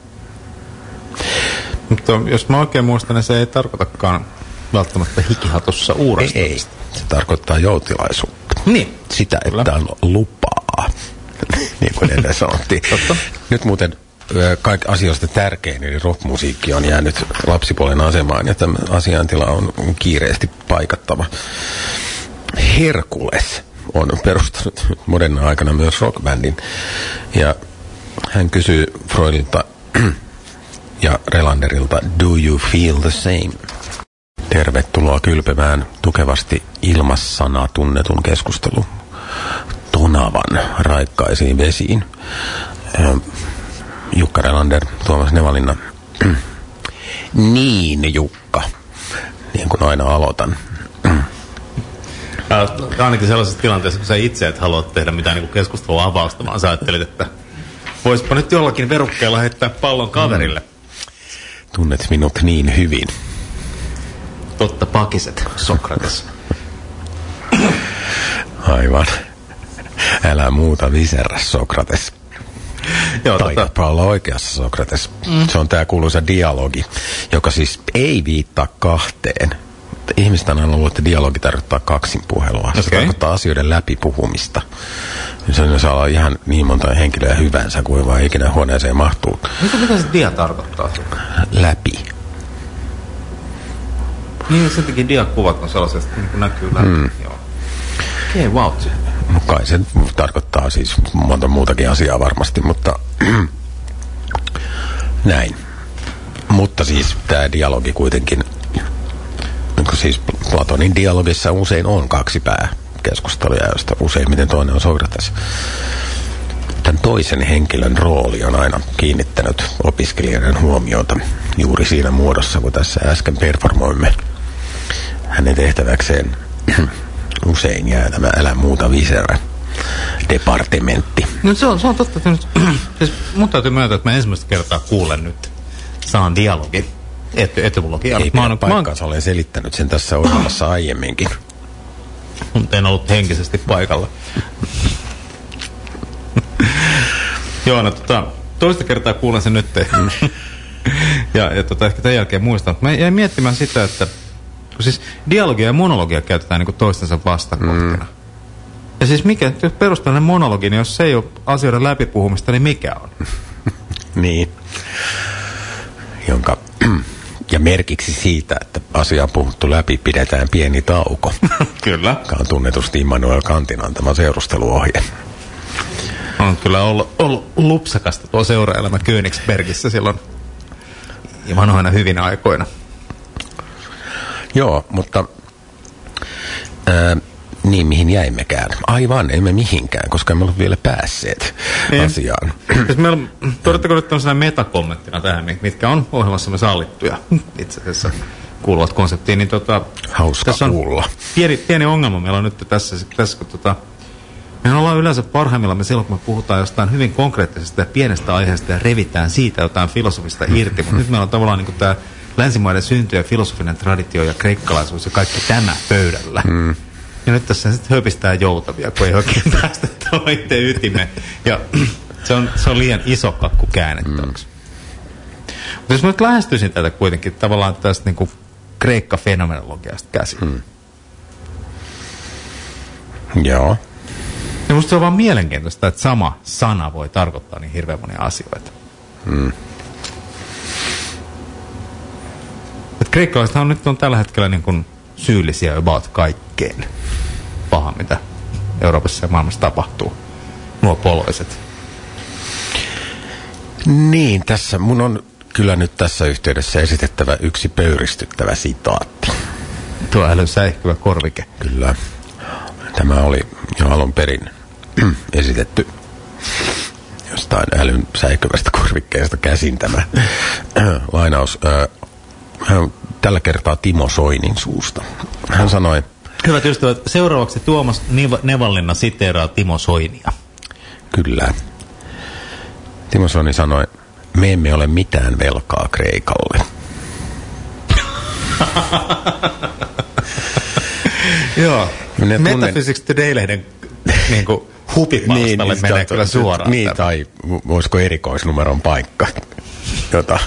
Mutta jos mä oikein muistan, niin se ei tarkoitakaan välttämättä hikihatussa uurastamista. Ei, se tarkoittaa joutilaisuutta. Niin. Sitä, kyllä. Että on lupaa, niin kuin ennen sanottiin. Totta. Nyt muuten kaikki asioista tärkein, eli rockmusiikki on jäänyt lapsipuolen asemaan, ja tämä asiantila on kiireesti paikattava. Herkules on perustanut moderna aikana myös rockbändin, ja hän kysyy Freudilta ja Relanderilta, do you feel the same? Tervetuloa kylpemään tukevasti ilmassana tunnetun keskustelun tonavan raikkaisiin vesiin. Jukka Relander, Tuomas Nevalinna. Niin, Jukka. Niin kuin aina aloitan. Äh, ainakin sellaisessa tilanteessa, kun sä itse et halua tehdä mitään niin keskustelua avausta, vaan sä ajattelit, että voispa nyt jollakin verukkeella heittää pallon kaverille. Tunnet minut niin hyvin. Totta pakiset, Sokrates. Aivan. Älä muuta viserrä, Sokrates. Taidatpa tota olla oikeassa, Sokrates. Mm. Se on tää kuuluisa dialogi, joka siis ei viittaa kahteen. Ihmistä on aina ollut, että dialogi tarkoittaa kaksinpuhelua. Okay. Se tarkoittaa asioiden läpipuhumista. Se saa olla ihan niin monta henkilöä hyvänsä kuin vaan ikinä huoneeseen mahtuu. Mitä, mitä se dia tarkoittaa? Läpi. Niin, sen takia diakuvat on sellaiset, niin kuin näkyy läpi. Mm. Joo. Okei, okay, wow. Kai se tarkoittaa siis monta muutakin asiaa varmasti, mutta näin. Mutta siis tämä dialogi kuitenkin, siis Platonin dialogissa usein on kaksi pääkeskusteluja, joista useimmiten toinen on Sokrates. Tämän toisen henkilön rooli on aina kiinnittänyt opiskelijoiden huomiota juuri siinä muodossa, kun tässä äsken performoimme hänen tehtäväkseen. Usein jää tämä älä muuta visera departementti. No se on, se on totta, että nyt, siis mun täytyy myöntää, että mä ensimmäistä kertaa kuulen nyt saan dialogin et, etymologiaa. Ei pidä paikkaansa, olen selittänyt sen tässä ohjelmassa aiemminkin. Mutta en ollut henkisesti paikalla. Joo, no tota, toista kertaa kuulen sen nyt. ja ja tota, ehkä tämän jälkeen muistan. Mä jäin miettimään sitä, että kun siis dialogia ja monologia käytetään niin kuin toistensa vastakohtina. Mm. Ja siis mikä, jos perusteellinen monologi, niin jos se ei ole asioiden läpipuhumista, niin mikä on? Niin. Jonka, ja merkiksi siitä, että asia on puhuttu läpi, pidetään pieni tauko. Kyllä. Joka on tunnetusti Immanuel Kantin antama seurusteluohje. On kyllä ollut, ollut lupsakasta tuo seuraelämä Königsbergissä silloin vanhoina hyvinä aikoina. Joo, mutta ää, niin mihin jäimmekään? Aivan, emme mihinkään, koska emme ole vielä päässeet niin asiaan. Siis meillä, todettako nyt tämmöisenä metakommenttina tähän, mitkä on ohjelmassamme sallittuja itse asiassa kuuluvat konseptiin, niin tota... Hauska kuulla. Pieni, pieni ongelma meillä on nyt tässä, tässä kun tota... Me ollaan yleensä parhaimmillamme silloin, kun me puhutaan jostain hyvin konkreettisesta ja pienestä aiheesta ja revitään siitä jotain filosofista irti, mutta nyt meillä on tavallaan niin kuin tämä länsimaiden synty ja filosofinen traditio ja kreikkalaisuus ja kaikki tämä pöydällä. Mm. Ja nyt tässä sitten höpistää joutavia, kun ei oikein päästä tuolla itse ytimeen. Ja se on, se on liian iso kakku käännettäväksi. Mm. Mutta jos mä nyt lähestyisin tätä kuitenkin tavallaan tästä niin kuin kreikka-fenomenologiasta käsin. Mm. Joo. Ja musta se on vaan mielenkiintoista, että sama sana voi tarkoittaa niin hirveän monia asioita. Mm. Että kreikkalaisethan on nyt on tällä hetkellä niin kuin syyllisiä about kaikkeen paha, mitä Euroopassa ja maailmassa tapahtuu. Nuo poloiset. Niin, tässä mun on kyllä nyt tässä yhteydessä esitettävä yksi pöyristyttävä sitaatti. Tuo älyn säihkyvä korvike. Kyllä. Tämä oli jo alun perin esitetty jostain älyn säihkyvästä korvikkeesta käsin tämä lainaus. Tällä kertaa Timo Soinin suusta. Hän sanoi... Hyvät ystävät, seuraavaksi Tuomas Nevanlinna siteeraa Timo Soinia. Kyllä. Timo Soini sanoi, me emme ole mitään velkaa Kreikalle. Joo. Metaphysics Today-lehden niin kuin hupipalstalle niin, menee kyllä suoraan. Niin, tai voisiko erikoisnumeron paikka, jota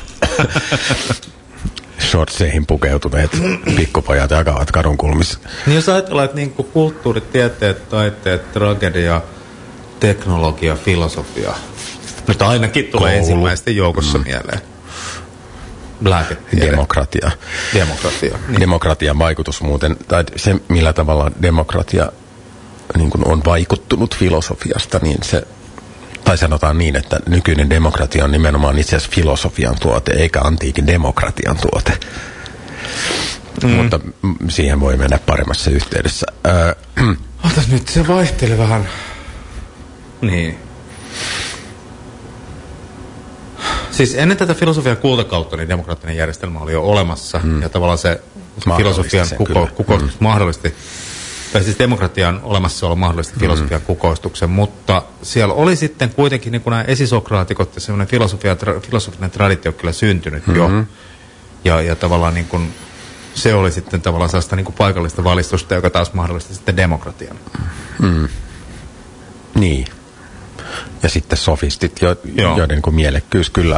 shortseihin pukeutuneet pikkupojat jakavat kadunkulmissa. Niin jos ajatellaan, että niin kulttuurit, tieteet, taiteet, tragedia, teknologia, filosofia, nyt ainakin tulee Koulu. ensimmäisten joukossa mm. mieleen. Lääketiede. Demokratia. Demokratia. Niin. Demokratian vaikutus muuten, tai se millä tavalla demokratia niin kuin on vaikuttunut filosofiasta, niin se, tai sanotaan niin, että nykyinen demokratia on nimenomaan itse asiassa filosofian tuote, eikä antiikin demokratian tuote. Mm. Mutta siihen voi mennä paremmassa yhteydessä. Öö, Otas nyt, se vaihteli vähän. Niin. Siis ennen tätä filosofian kultakautta niin demokraattinen järjestelmä oli jo olemassa. Mm. Ja tavallaan se filosofian kuko, kukoistus mm. mahdollisti, tai siis demokratian olemassaolo mahdollisti filosofian mm. kukoistuksen, mutta siellä oli sitten kuitenkin niin kuin nämä esisokraatikot ja semmoinen filosofia, tra, filosofinen traditio kyllä syntynyt mm-hmm. jo. Ja, ja tavallaan niin kuin, se oli sitten tavallaan sellaista niin kuin paikallista valistusta, joka taas mahdollisti sitten demokratian. Mm. Niin. Ja sitten sofistit, jo, joiden kuin mielekkyys kyllä,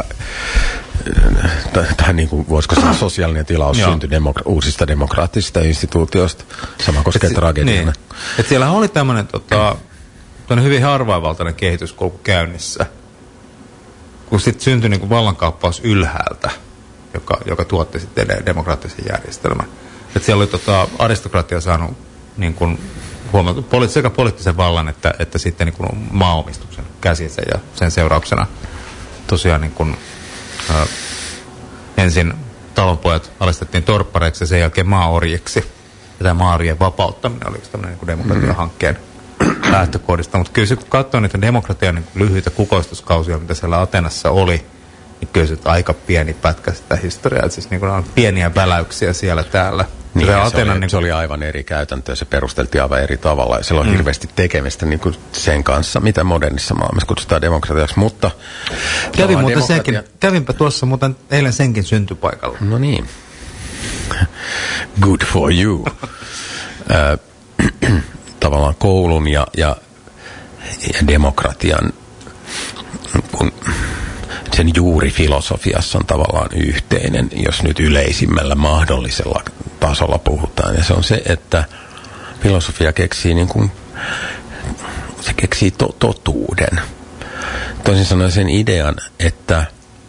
tai niin kuin voisiko sanoa sosiaalinen tilaus syntyi demokra- uusista demokraattisista instituutioista. Sama koskee tragediana. Niin. Että siellä oli tämmöinen tota, hyvin harvainvaltainen kehityskulku käynnissä, kun sitten syntyi niin kuin vallankaappaus ylhäältä, joka, joka tuotti sitten demokraattisen järjestelmän. Että siellä oli tota, aristokratia saanut niin kuin huomioon poli- sekä poliittisen vallan että, että sitten niin kuin maaomistuksen käsissä ja sen seurauksena tosiaan niin kuin, ää, ensin talonpojat alistettiin torppareiksi ja sen jälkeen maaorjiksi. Ja tämä maaorjien vapauttaminen oli tämmöinen niin kuin demokratiahankkeen lähtökohdista. Mutta kyllä se, kun katsoo niitä demokratian niin lyhyitä kukoistuskausia, mitä siellä Atenassa oli, niin kyllä se aika pieni pätkä sitä historiaa. Siis niin kuin on pieniä väläyksiä siellä täällä. Niin, se, Atena, oli, niin... se oli aivan eri käytäntö, se perusteltiin aivan eri tavalla. Ja sillä on mm. hirveästi tekemistä niin kuin sen kanssa, mitä modernissa maailmassa kutsutaan demokratiaksi, mutta... Kävin muuten demokratia... senkin, kävinpä tuossa muuten eilen senkin syntypaikalla. No niin. Good for you. Tavallaan koulun ja, ja, ja demokratian, kun sen juuri filosofiassa on tavallaan yhteinen, jos nyt yleisimmällä mahdollisella tasolla puhutaan. Ja se on se, että filosofia keksii, niin kuin, se keksii to- totuuden. Toisin sanoen sen idean, että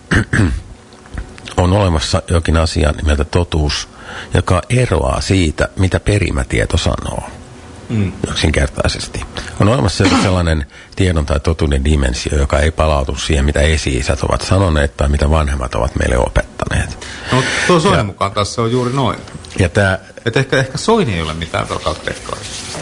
on olemassa jokin asia nimeltä totuus, joka eroaa siitä, mitä perimätieto sanoo. Mm. Yksinkertaisesti. On olemassa sellainen tiedon tai totuuden dimensio, joka ei palautu siihen, mitä esi-isät ovat sanoneet tai mitä vanhemmat ovat meille opettaneet. No, tuo Soinin ja, mukaan tässä on juuri noin. Ja tää, et ehkä, ehkä Soini ei ole mitään velkautteekkaa.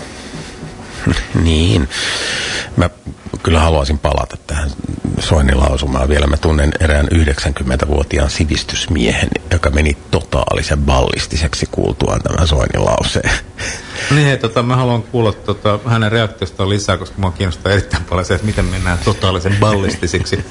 Niin. Mä kyllä haluaisin palata tähän Soinin lausumaan vielä. Mä tunnen erään yhdeksänkymmentävuotiaan sivistysmiehen, joka meni totaalisen ballistiseksi kuultuaan tämän Soinin lauseen. Niin, hei, tota, mä haluan kuulla tota, hänen reaktiostaan lisää, koska mua kiinnostaa erittäin paljon se, että miten mennään totaalisen ballistisiksi.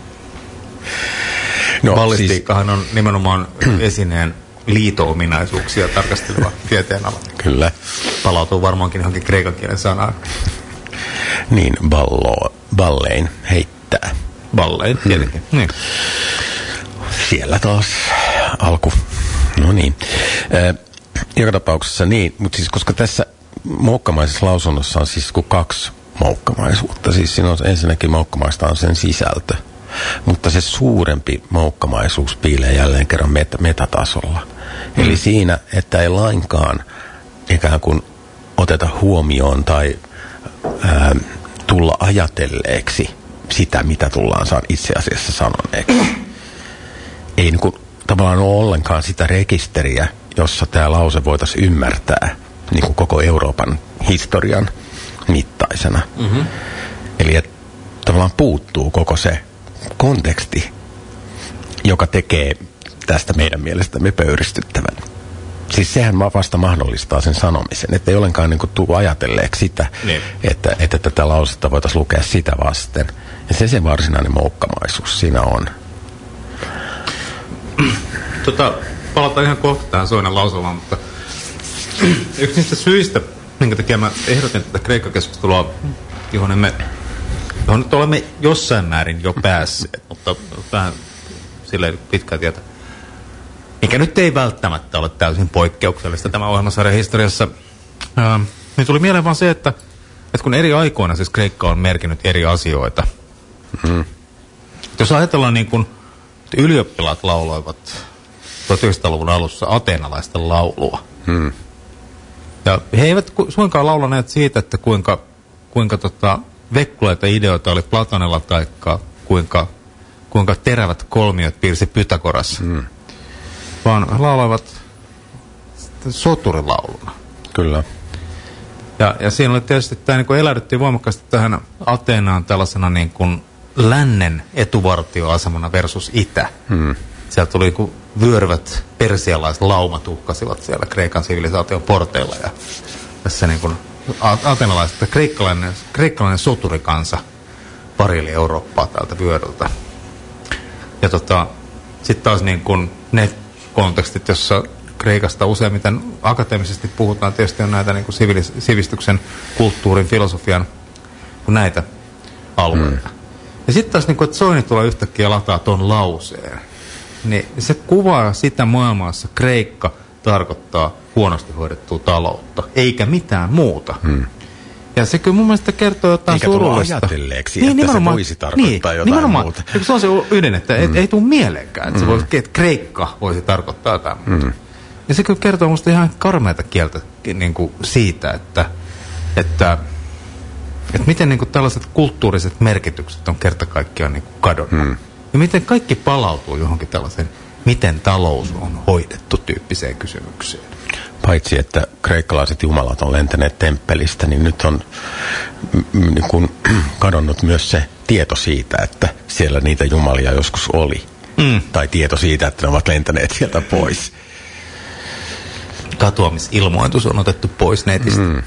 No, ballistiikkahan siis... on nimenomaan esineen liito-ominaisuuksia tarkasteleva tieteenala. Kyllä. Palautuu varmaankin johonkin kreikan kielen sanaan. Niin, ballo, ballein heittää. Ballein, tietenkin. Mm. Niin. Siellä taas alku. No niin. Äh, joka tapauksessa niin, mutta siis koska tässä moukkamaisessa lausunnossa on siis kuin kaksi moukkamaisuutta. Siis siinä on ensinnäkin moukkamaista on sen sisältö. Mutta se suurempi moukkamaisuus piilee jälleen kerran met- metatasolla. Mm. Eli siinä, että ei lainkaan ikään kuin oteta huomioon tai ää, tulla ajatelleeksi sitä, mitä tullaan saan itse asiassa sanoneeksi. Ei niin kuin, tavallaan ole ollenkaan sitä rekisteriä, jossa tämä lause voitaisiin ymmärtää niin kuin koko Euroopan historian mittaisena. Mm-hmm. Eli että tavallaan puuttuu koko se konteksti, joka tekee tästä meidän mielestämme pöyristyttävän. Siis sehän vasta mahdollistaa sen sanomisen, että ei ollenkaan niin kuin tuu ajatelleeksi sitä, niin. että, että tätä lausetta voitaisiin lukea sitä vasten. Ja se se varsinainen moukkamaisuus siinä on. Tota, palataan ihan kohta tähän Soinin lausumaan, mutta yksi niistä syistä, minkä takia mä ehdotin tätä Kreikka-keskustelua, johon, emme, johon nyt olemme jossain määrin jo päässeet, mutta vähän silleen pitkää tietä, mikä nyt ei välttämättä ole täysin poikkeuksellista tämä ohjelmasarjan historiassa. Ää, niin tuli mieleen vaan se, että, että kun eri aikoina siis Kreikka on merkinnyt eri asioita. Mm. Jos ajatellaan niin kuin ylioppilaat lauloivat tuhatyhdeksänsataaluvun alussa ateenalaisten laulua. Hmm. Ja he eivät suinkaan laulaneet siitä, että kuinka, kuinka tota, vekkuleita ideoita oli Platonella taikka kuinka, kuinka terävät kolmiot piirsi Pythagoras. Hmm. Vaan lauloivat soturilauluna. Kyllä. Ja, ja siinä oli tietysti, tämä niin kuin eläydyttiin voimakkaasti tähän Ateenaan tällaisena niin kuin lännen etuvartioasemana versus itä. Hmm. Sieltä tuli niin vyöryvät persialaiset laumat uhkasivat siellä Kreikan sivilisaation porteilla. Ja tässä niin kuin ateenalaiset, kreikkalainen, kreikkalainen soturikansa parili Eurooppaa täältä vyöryltä. Ja tota, sitten taas niin kuin ne kontekstit, jossa Kreikasta useimmiten akateemisesti puhutaan, tietysti on näitä niin kuin sivilis, sivistyksen, kulttuurin, filosofian, kuin näitä alueita. Hmm. Ja sitten taas, niin kuin, että Soini tulee yhtäkkiä lataa ton lauseen, niin se kuvaa sitä maailmassa, Kreikka tarkoittaa huonosti hoidettua taloutta, eikä mitään muuta. Hmm. Ja se kyllä mun mielestä kertoo jotain eikä surullista. Eikä tulla ajatelleeksi, niin, että se voisi tarkoittaa niin, jotain muuta. Se on se ydin, että hmm. ei, ei tule mieleenkään, että, hmm. se voisi, että Kreikka voisi tarkoittaa jotain muuta. Hmm. Ja se kyllä kertoo musta ihan karmeita kieltä niin kuin siitä, että että, että miten niin kuin tällaiset kulttuuriset merkitykset on kerta kaikkiaan niin kuin kadonnut. Hmm. Ja miten kaikki palautuu johonkin tällaiseen, miten talous on hoidettu tyyppiseen kysymykseen. Paitsi, että kreikkalaiset jumalat on lentäneet temppelistä, niin nyt on niin kuin kadonnut myös se tieto siitä, että siellä niitä jumalia joskus oli. Mm. Tai tieto siitä, että ne ovat lentäneet sieltä pois. Katoamisilmoitus on otettu pois netistä. Mm.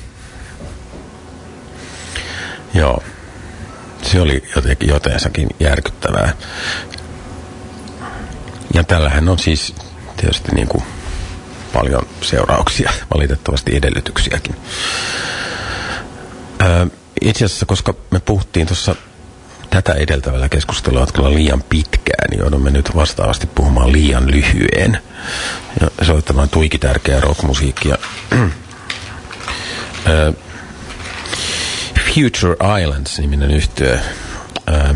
Joo. Se oli jotenkin jotensakin järkyttävää. Ja tällähän on siis tietysti niin kuin paljon seurauksia, valitettavasti edellytyksiäkin. Öö, itse asiassa, koska me puhuttiin tuossa tätä edeltävällä keskustelua kyllä liian pitkään, niin joudumme nyt vastaavasti puhumaan liian lyhyen ja soittamaan tuiki tärkeää rockmusiikkia. öö, Future Islands-niminen yhtye öö,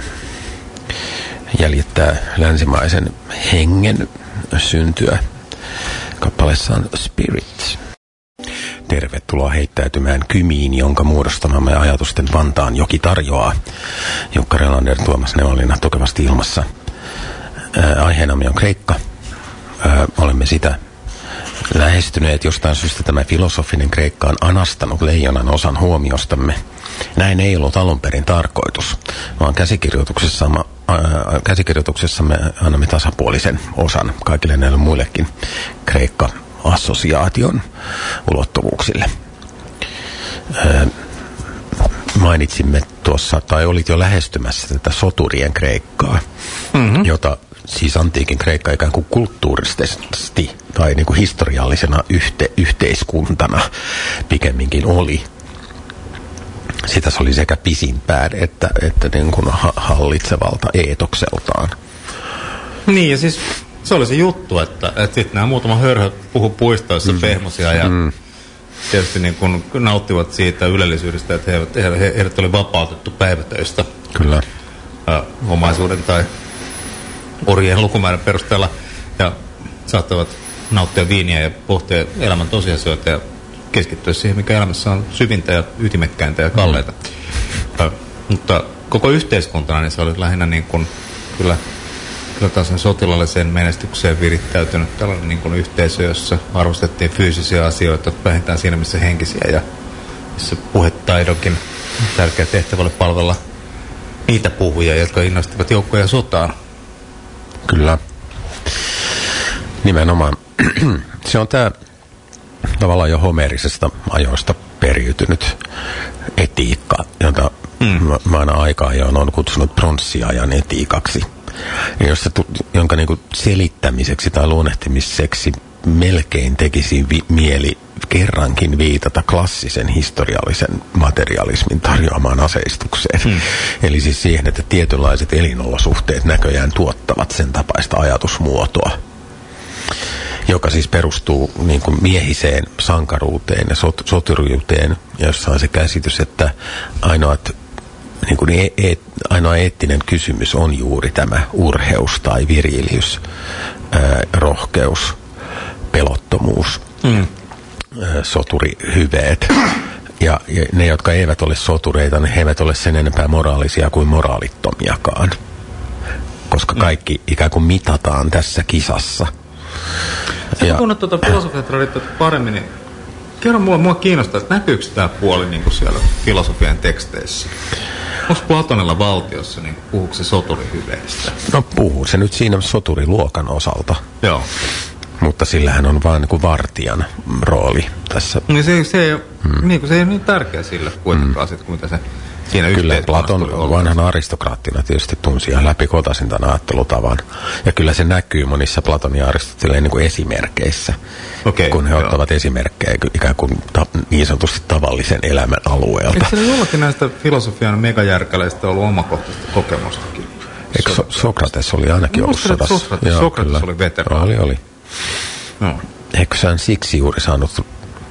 jäljittää länsimaisen hengen syntyä kappaleessaan Spirits. Tervetuloa heittäytymään kymiin, jonka muodostamamme ajatusten Vantaan joki tarjoaa. Jukka Relander, Tuomas Nevalina tukevasti ilmassa. Ää, aiheenamme on Kreikka. Ää, olemme sitä lähestyneet. Jostain syystä tämä filosofinen Kreikka on anastanut leijonan osan huomiostamme. Näin ei ollut alun perin tarkoitus, vaan käsikirjoituksessamme, ää, käsikirjoituksessamme annamme tasapuolisen osan kaikille näille muillekin Kreikka-assosiaation ulottuvuuksille. Ää, mainitsimme tuossa, tai olit jo lähestymässä tätä soturien Kreikkaa, mm-hmm. jota siis antiikin Kreikka ikään kuin kulttuurisesti tai niin kuin historiallisena yhte, yhteiskuntana pikemminkin oli. Sitä se oli sekä pisimpään että, että niin kuin hallitsevalta eetokseltaan. Niin, ja siis se oli se juttu, että, että sitten nämä muutama hörhö puhu puistoissa mm. pehmosia ja mm. tietysti niin kuin nauttivat siitä ylellisyydestä, että he, he, he, heidät oli vapautettu päivätöistä. Kyllä. Ä, omaisuuden tai orjien lukumäärän perusteella ja saattavat nauttia viiniä ja pohtia elämän tosiasioita ja keskittyä siihen, mikä elämässä on syvintä ja ytimekkäintä ja kalleita. Mm. Ä, mutta koko yhteiskuntana niin se oli lähinnä niin kuin kyllä, kyllä taas sen sotilaalliseen menestykseen virittäytynyt tällainen niin kuin yhteisö, jossa arvostettiin fyysisiä asioita, vähintään siinä missä henkisiä ja missä puhetaidokin tärkeä tehtävä oli palvella niitä puhujia, jotka innostivat joukkoja sotaan. Kyllä. Nimenomaan. Se on tämä tavallaan jo homeerisesta ajoista periytynyt etiikka, jota mm. mä, mä aina aikaa jo on kutsunut pronssiajan etiikaksi, jossa, jonka niinku selittämiseksi tai luonnehtimiseksi melkein tekisi vi- mieli kerrankin viitata klassisen historiallisen materialismin tarjoamaan aseistukseen. Hmm. Eli siis siihen, että tietynlaiset elinolosuhteet näköjään tuottavat sen tapaista ajatusmuotoa, joka siis perustuu niin kuin miehiseen sankaruuteen ja sot- sotiruuteen, jossa on se käsitys, että ainoat, niin kuin e- e- ainoa eettinen kysymys on juuri tämä urheus tai viriiliys, ää, rohkeus, pelottomuus, mm. soturihyveet. Ja, ja ne, jotka eivät ole sotureita, niin he eivät ole sen enempää moraalisia kuin moraalittomiakaan. Koska kaikki mm. ikään kuin mitataan tässä kisassa. Sitten kun tunnet tuota filosofiatraditiota paremmin, niin kerro mua, mua kiinnostaa, että näkyykö tämä puoli niin kuin siellä filosofian teksteissä? Onko Platonilla valtiossa, niin puhuuko se soturihyveistä? No puhuu se nyt siinä soturiluokan osalta. Joo. Mutta sillähän on vaan niin kuin vartijan rooli tässä. Niin se, se, ei, hmm. niin, se ei ole niin tärkeä sille kuitenkaan, hmm. kuin mitä se siinä kyllä Platon vanhan aristokraattina tietysti tunsi ihan läpikotaisin tämän ajattelutavan. Ja kyllä se näkyy monissa Platonin ja Aristoteleen niin kuin esimerkkeissä, okay, kun he joo. ottavat esimerkkejä ikään kuin ta, niin sanotusti tavallisen elämän alueelta. Eikö siellä jollakin näistä filosofian megajärkäleistä ollut omakohtaista kokemustakin? Eikö so- Sokrates oli ainakin ollut sodassa? Sokrates, joo, Sokrates kyllä. oli veteraani. Oli, oli. No. Eikö hän siksi juuri saanut,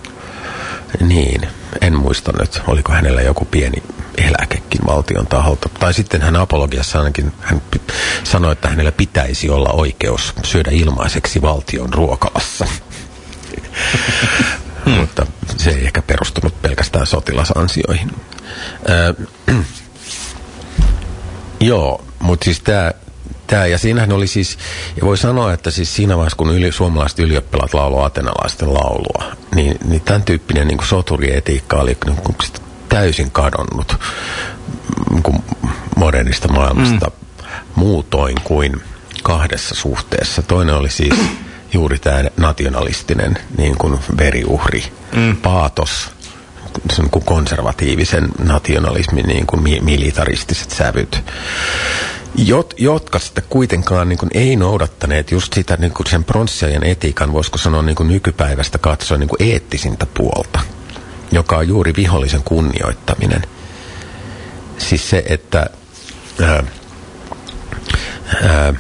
niin, en muista nyt, oliko hänellä joku pieni eläkekin valtion taholta. Tai sitten hän apologiassa ainakin hän sanoi, että hänellä pitäisi olla oikeus syödä ilmaiseksi valtion ruokalassa. Hmm. Mutta se ei ehkä perustunut pelkästään sotilasansioihin. Äh, joo, mutta siis tämä, tää, ja siinähän oli siis, ja voi sanoa, että siis siinä vaiheessa, kun yli, suomalaiset ylioppilaat lauloi atenalaisten laulua, niin, niin tämän tyyppinen niin kuin soturietiikka oli niin kuin täysin kadonnut niin kuin modernista maailmasta mm. muutoin kuin kahdessa suhteessa. Toinen oli siis juuri tämä nationalistinen niin kuin veriuhri, mm. paatos, sen kuin konservatiivisen nationalismin niin kuin militaristiset sävyt, Jot, jotka sitten kuitenkaan niin kuin ei noudattaneet just sitä niin kuin sen pronssiajan etiikan, voisiko sanoa niin kuin nykypäivästä katsoen niin kuin eettisintä puolta, joka on juuri vihollisen kunnioittaminen. Siis se, että ää, ää,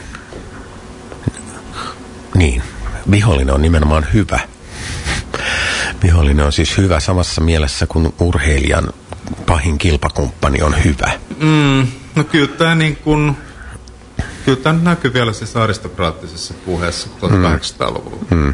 niin, vihollinen on nimenomaan hyvä. Vihollinen on siis hyvä samassa mielessä, kun urheilijan pahin kilpakumppani on hyvä. Mm, no kyllä tämä niin kuin, kyllä tämä näkyy vielä siis aristokraattisessa puheessa tuhatkahdeksansataaluvulla. Mm.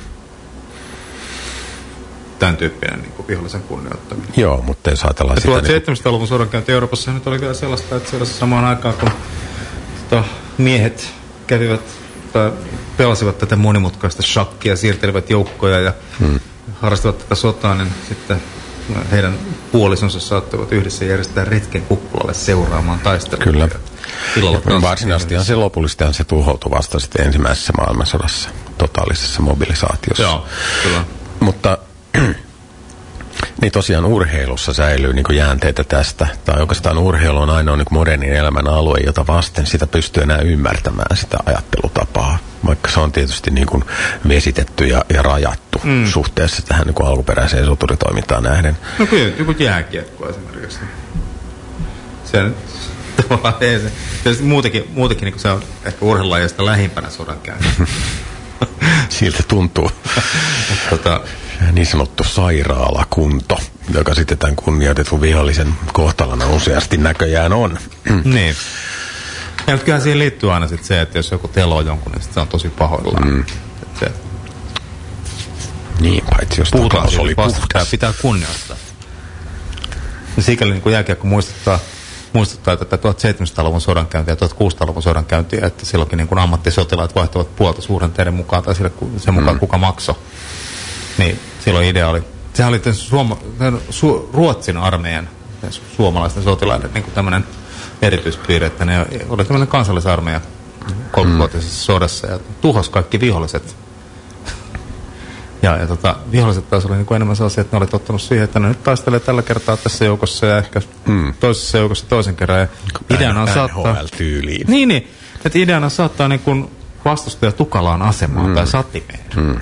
Tämän tyyppinen niin kuin vihollisen kunnioittaminen. Joo, mutta jos ajatellaan ja sitä... tuhatseitsemänsataaluvun sodankäynti Euroopassa nyt oli kyllä sellaista, että siellä samaan aikaan, kun tota, miehet kävivät tai pelasivat tätä monimutkaista shakkia, siirtelivät joukkoja ja mm. harrastivat tätä sotaa, niin sitten heidän puolisonsa saattoivat yhdessä järjestää retken kukkulalle seuraamaan taistelua. Kyllä. Varsinaisestihan se lopullisestihan se tuhoutui vasta sitten ensimmäisessä maailmansodassa, totaalisessa mobilisaatiossa. Joo, kyllä. Mutta niin tosiaan urheilussa säilyy niin kuin jäänteitä tästä. Tai oikeastaan urheilu on ainoa niin kuin modernin elämän alue, jota vasten sitä pystyy enää ymmärtämään, sitä ajattelutapaa. Vaikka se on tietysti niin kuin vesitetty ja, ja rajattu mm. suhteessa tähän niin kuin alkuperäiseen soturitoimintaan nähden. No kyllä, joku jääkiekko esimerkiksi. Se tavallaan ei se. se muutenkin, muutenkin niin kuin se on ehkä urheilulajista lähimpänä sodankäynti. Siltä tuntuu. tota, niin sanottu sairaalakunto, joka sitten tämän kunnioitetun vihollisen kohtalona useasti näköjään on. Niin. Ja nyt kyllähän siihen liittyy aina sit se, että jos joku teloo jonkun, niin se on tosi pahoillaan. Mm. Se, niin, paitsi jos tapaus oli puhdas. Pitää kunnioittaa. Ja sikäli niin kuin jääkiekko muistuttaa, muistuttaa tätä tuhatseitsemänsataaluvun sodankäyntiä ja tuhatkuusisataaluvun sodankäyntiä, että silloinkin niin kuin ammattisotilaat vaihtavat puolta suhdanteiden mukaan tai sille, sen mukaan mm. kuka maksoi. Niin silloin idea oli, sehän oli Suoma, su, Ruotsin armeijan suomalaisten sotilaiden niin kuin tämmöinen erityispiirre, että ne oli tämmöinen kansallisarmeija kolmekymmentävuotisessa mm. sodassa ja tuhosi kaikki viholliset. Ja, ja tota, viholliset taas oli niin kuin enemmän sellaisia, että ne oli tottunut siihen, että ne nyt taistelee tällä kertaa tässä joukossa ja ehkä mm. toisessa joukossa toisen kerran. Ja ideana saattaa... tyyliin. Niin, niin, että ideana saattaa niin kuin vastustaja tukalaan asemaan mm. tai satimeen. Mm.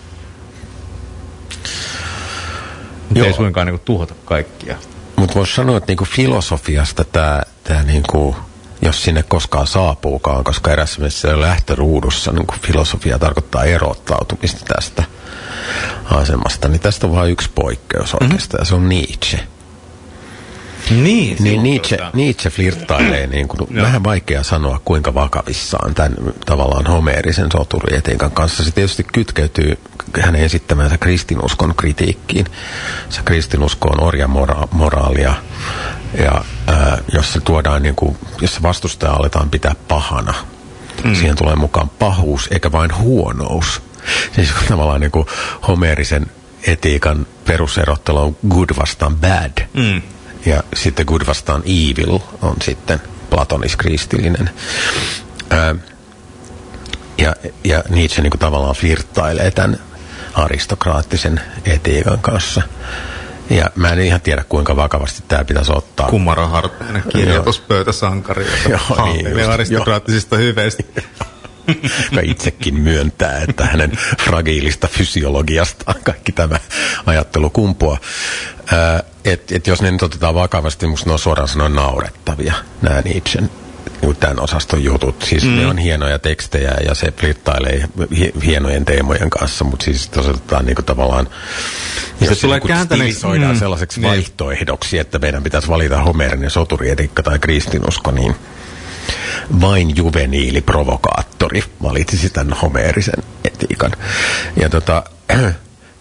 Ei suinkaan niinku tuhota kaikkia. Mutta voisi sanoa, että niinku filosofiasta tämä, tää niinku, jos sinne koskaan saapuukaan, koska erässä mielessä lähtöruudussa niinku filosofia tarkoittaa erottautumista tästä asemasta, niin tästä on vain yksi poikkeus oikeastaan, mm-hmm. ja se on Nietzsche. Niin, niin Nietzsche, Nietzsche flirttailee, niin kuin, vähän vaikea sanoa kuinka vakavissaan tämän tavallaan homeerisen soturietiikan kanssa. Se tietysti kytkeytyy hänen esittämänsä kristinuskon kritiikkiin. Se kristinusko on orjamoraalia, ja ää, jos se tuodaan, niin kuin, jos se vastustaja aletaan pitää pahana, mm. siihen tulee mukaan pahuus eikä vain huonous. Siis tavallaan niin kuin homeerisen etiikan peruserottelu on good vastaan bad. Mm. Ja sitten good vastaan evil on sitten platonis-kristillinen. Ää, ja, ja Nietzsche niin kuin tavallaan flirttailee tämän aristokraattisen etiikan kanssa. Ja mä en ihan tiedä, kuinka vakavasti tämä pitäisi ottaa. Kumarahartainen kirjoituspöytäsankari, joka haatteilee aristokraattisista hyveistä. Joka itsekin myöntää, että hänen fragiilista fysiologiastaan kaikki tämä ajattelu kumpuaa. Että et jos ne nyt otetaan vakavasti, musta ne on suoraan sanoen naurettavia, nämä Nietzschen tämän osaston jutut. Siis mm. ne on hienoja tekstejä ja se flirttailee hienojen teemojen kanssa, mutta siis tosiaan niin kuin tavallaan, ja jos se tulee stilisoidaan mm. sellaiseksi niin. vaihtoehdoksi, että meidän pitäisi valita homeerinen soturietiikka tai kristinusko, niin vain juveniili provokaattori valitsisi tämän homeerisen etiikan. Ja tota,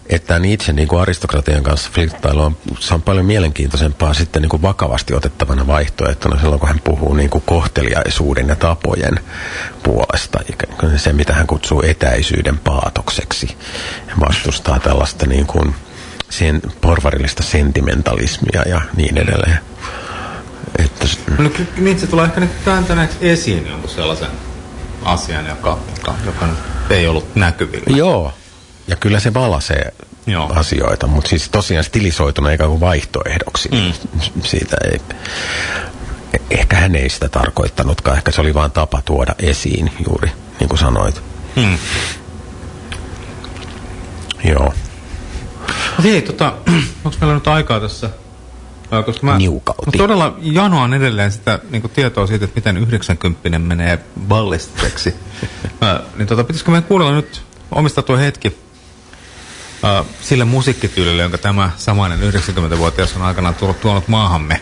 että itse niin kuin aristokratian kanssa flirttailu on, se on paljon mielenkiintoisempaa sitten niin kuin vakavasti otettavana vaihtoehtona silloin, kun hän puhuu niin kuin kohteliaisuuden ja tapojen puolesta. Se, mitä hän kutsuu etäisyyden paatokseksi. Hän vastustaa tällaista niin kuin sen porvarillista sentimentalismia ja niin edelleen. Että, no niin, se tulee ehkä nyt kääntäneeksi esiin jonkun sellaisen asian, joka, joka, joka nyt ei ollut näkyvillä. Joo. Ja kyllä se valaisee Joo. asioita, mutta siis tosiaan stilisoituna eikä kuin vaihtoehdoksi. Mm. Siitä ei, ehkä hän ei sitä tarkoittanutkaan, ehkä se oli vain tapa tuoda esiin juuri, niin kuin sanoit. Mm. Joo. Hei, tota, onko meillä nyt aikaa tässä? Koska mä, Niukauti. mä todella janoan edelleen sitä niin kuin tietoa siitä, että miten yhdeksänkymppinen menee ballistiseksi. äh, niin tota, pitäisikö meidän kuunnella nyt omistettua hetki Uh, sille musiikkityylille, jonka tämä samainen yhdeksänkymmentävuotias on aikanaan tuonut, tuonut maahamme.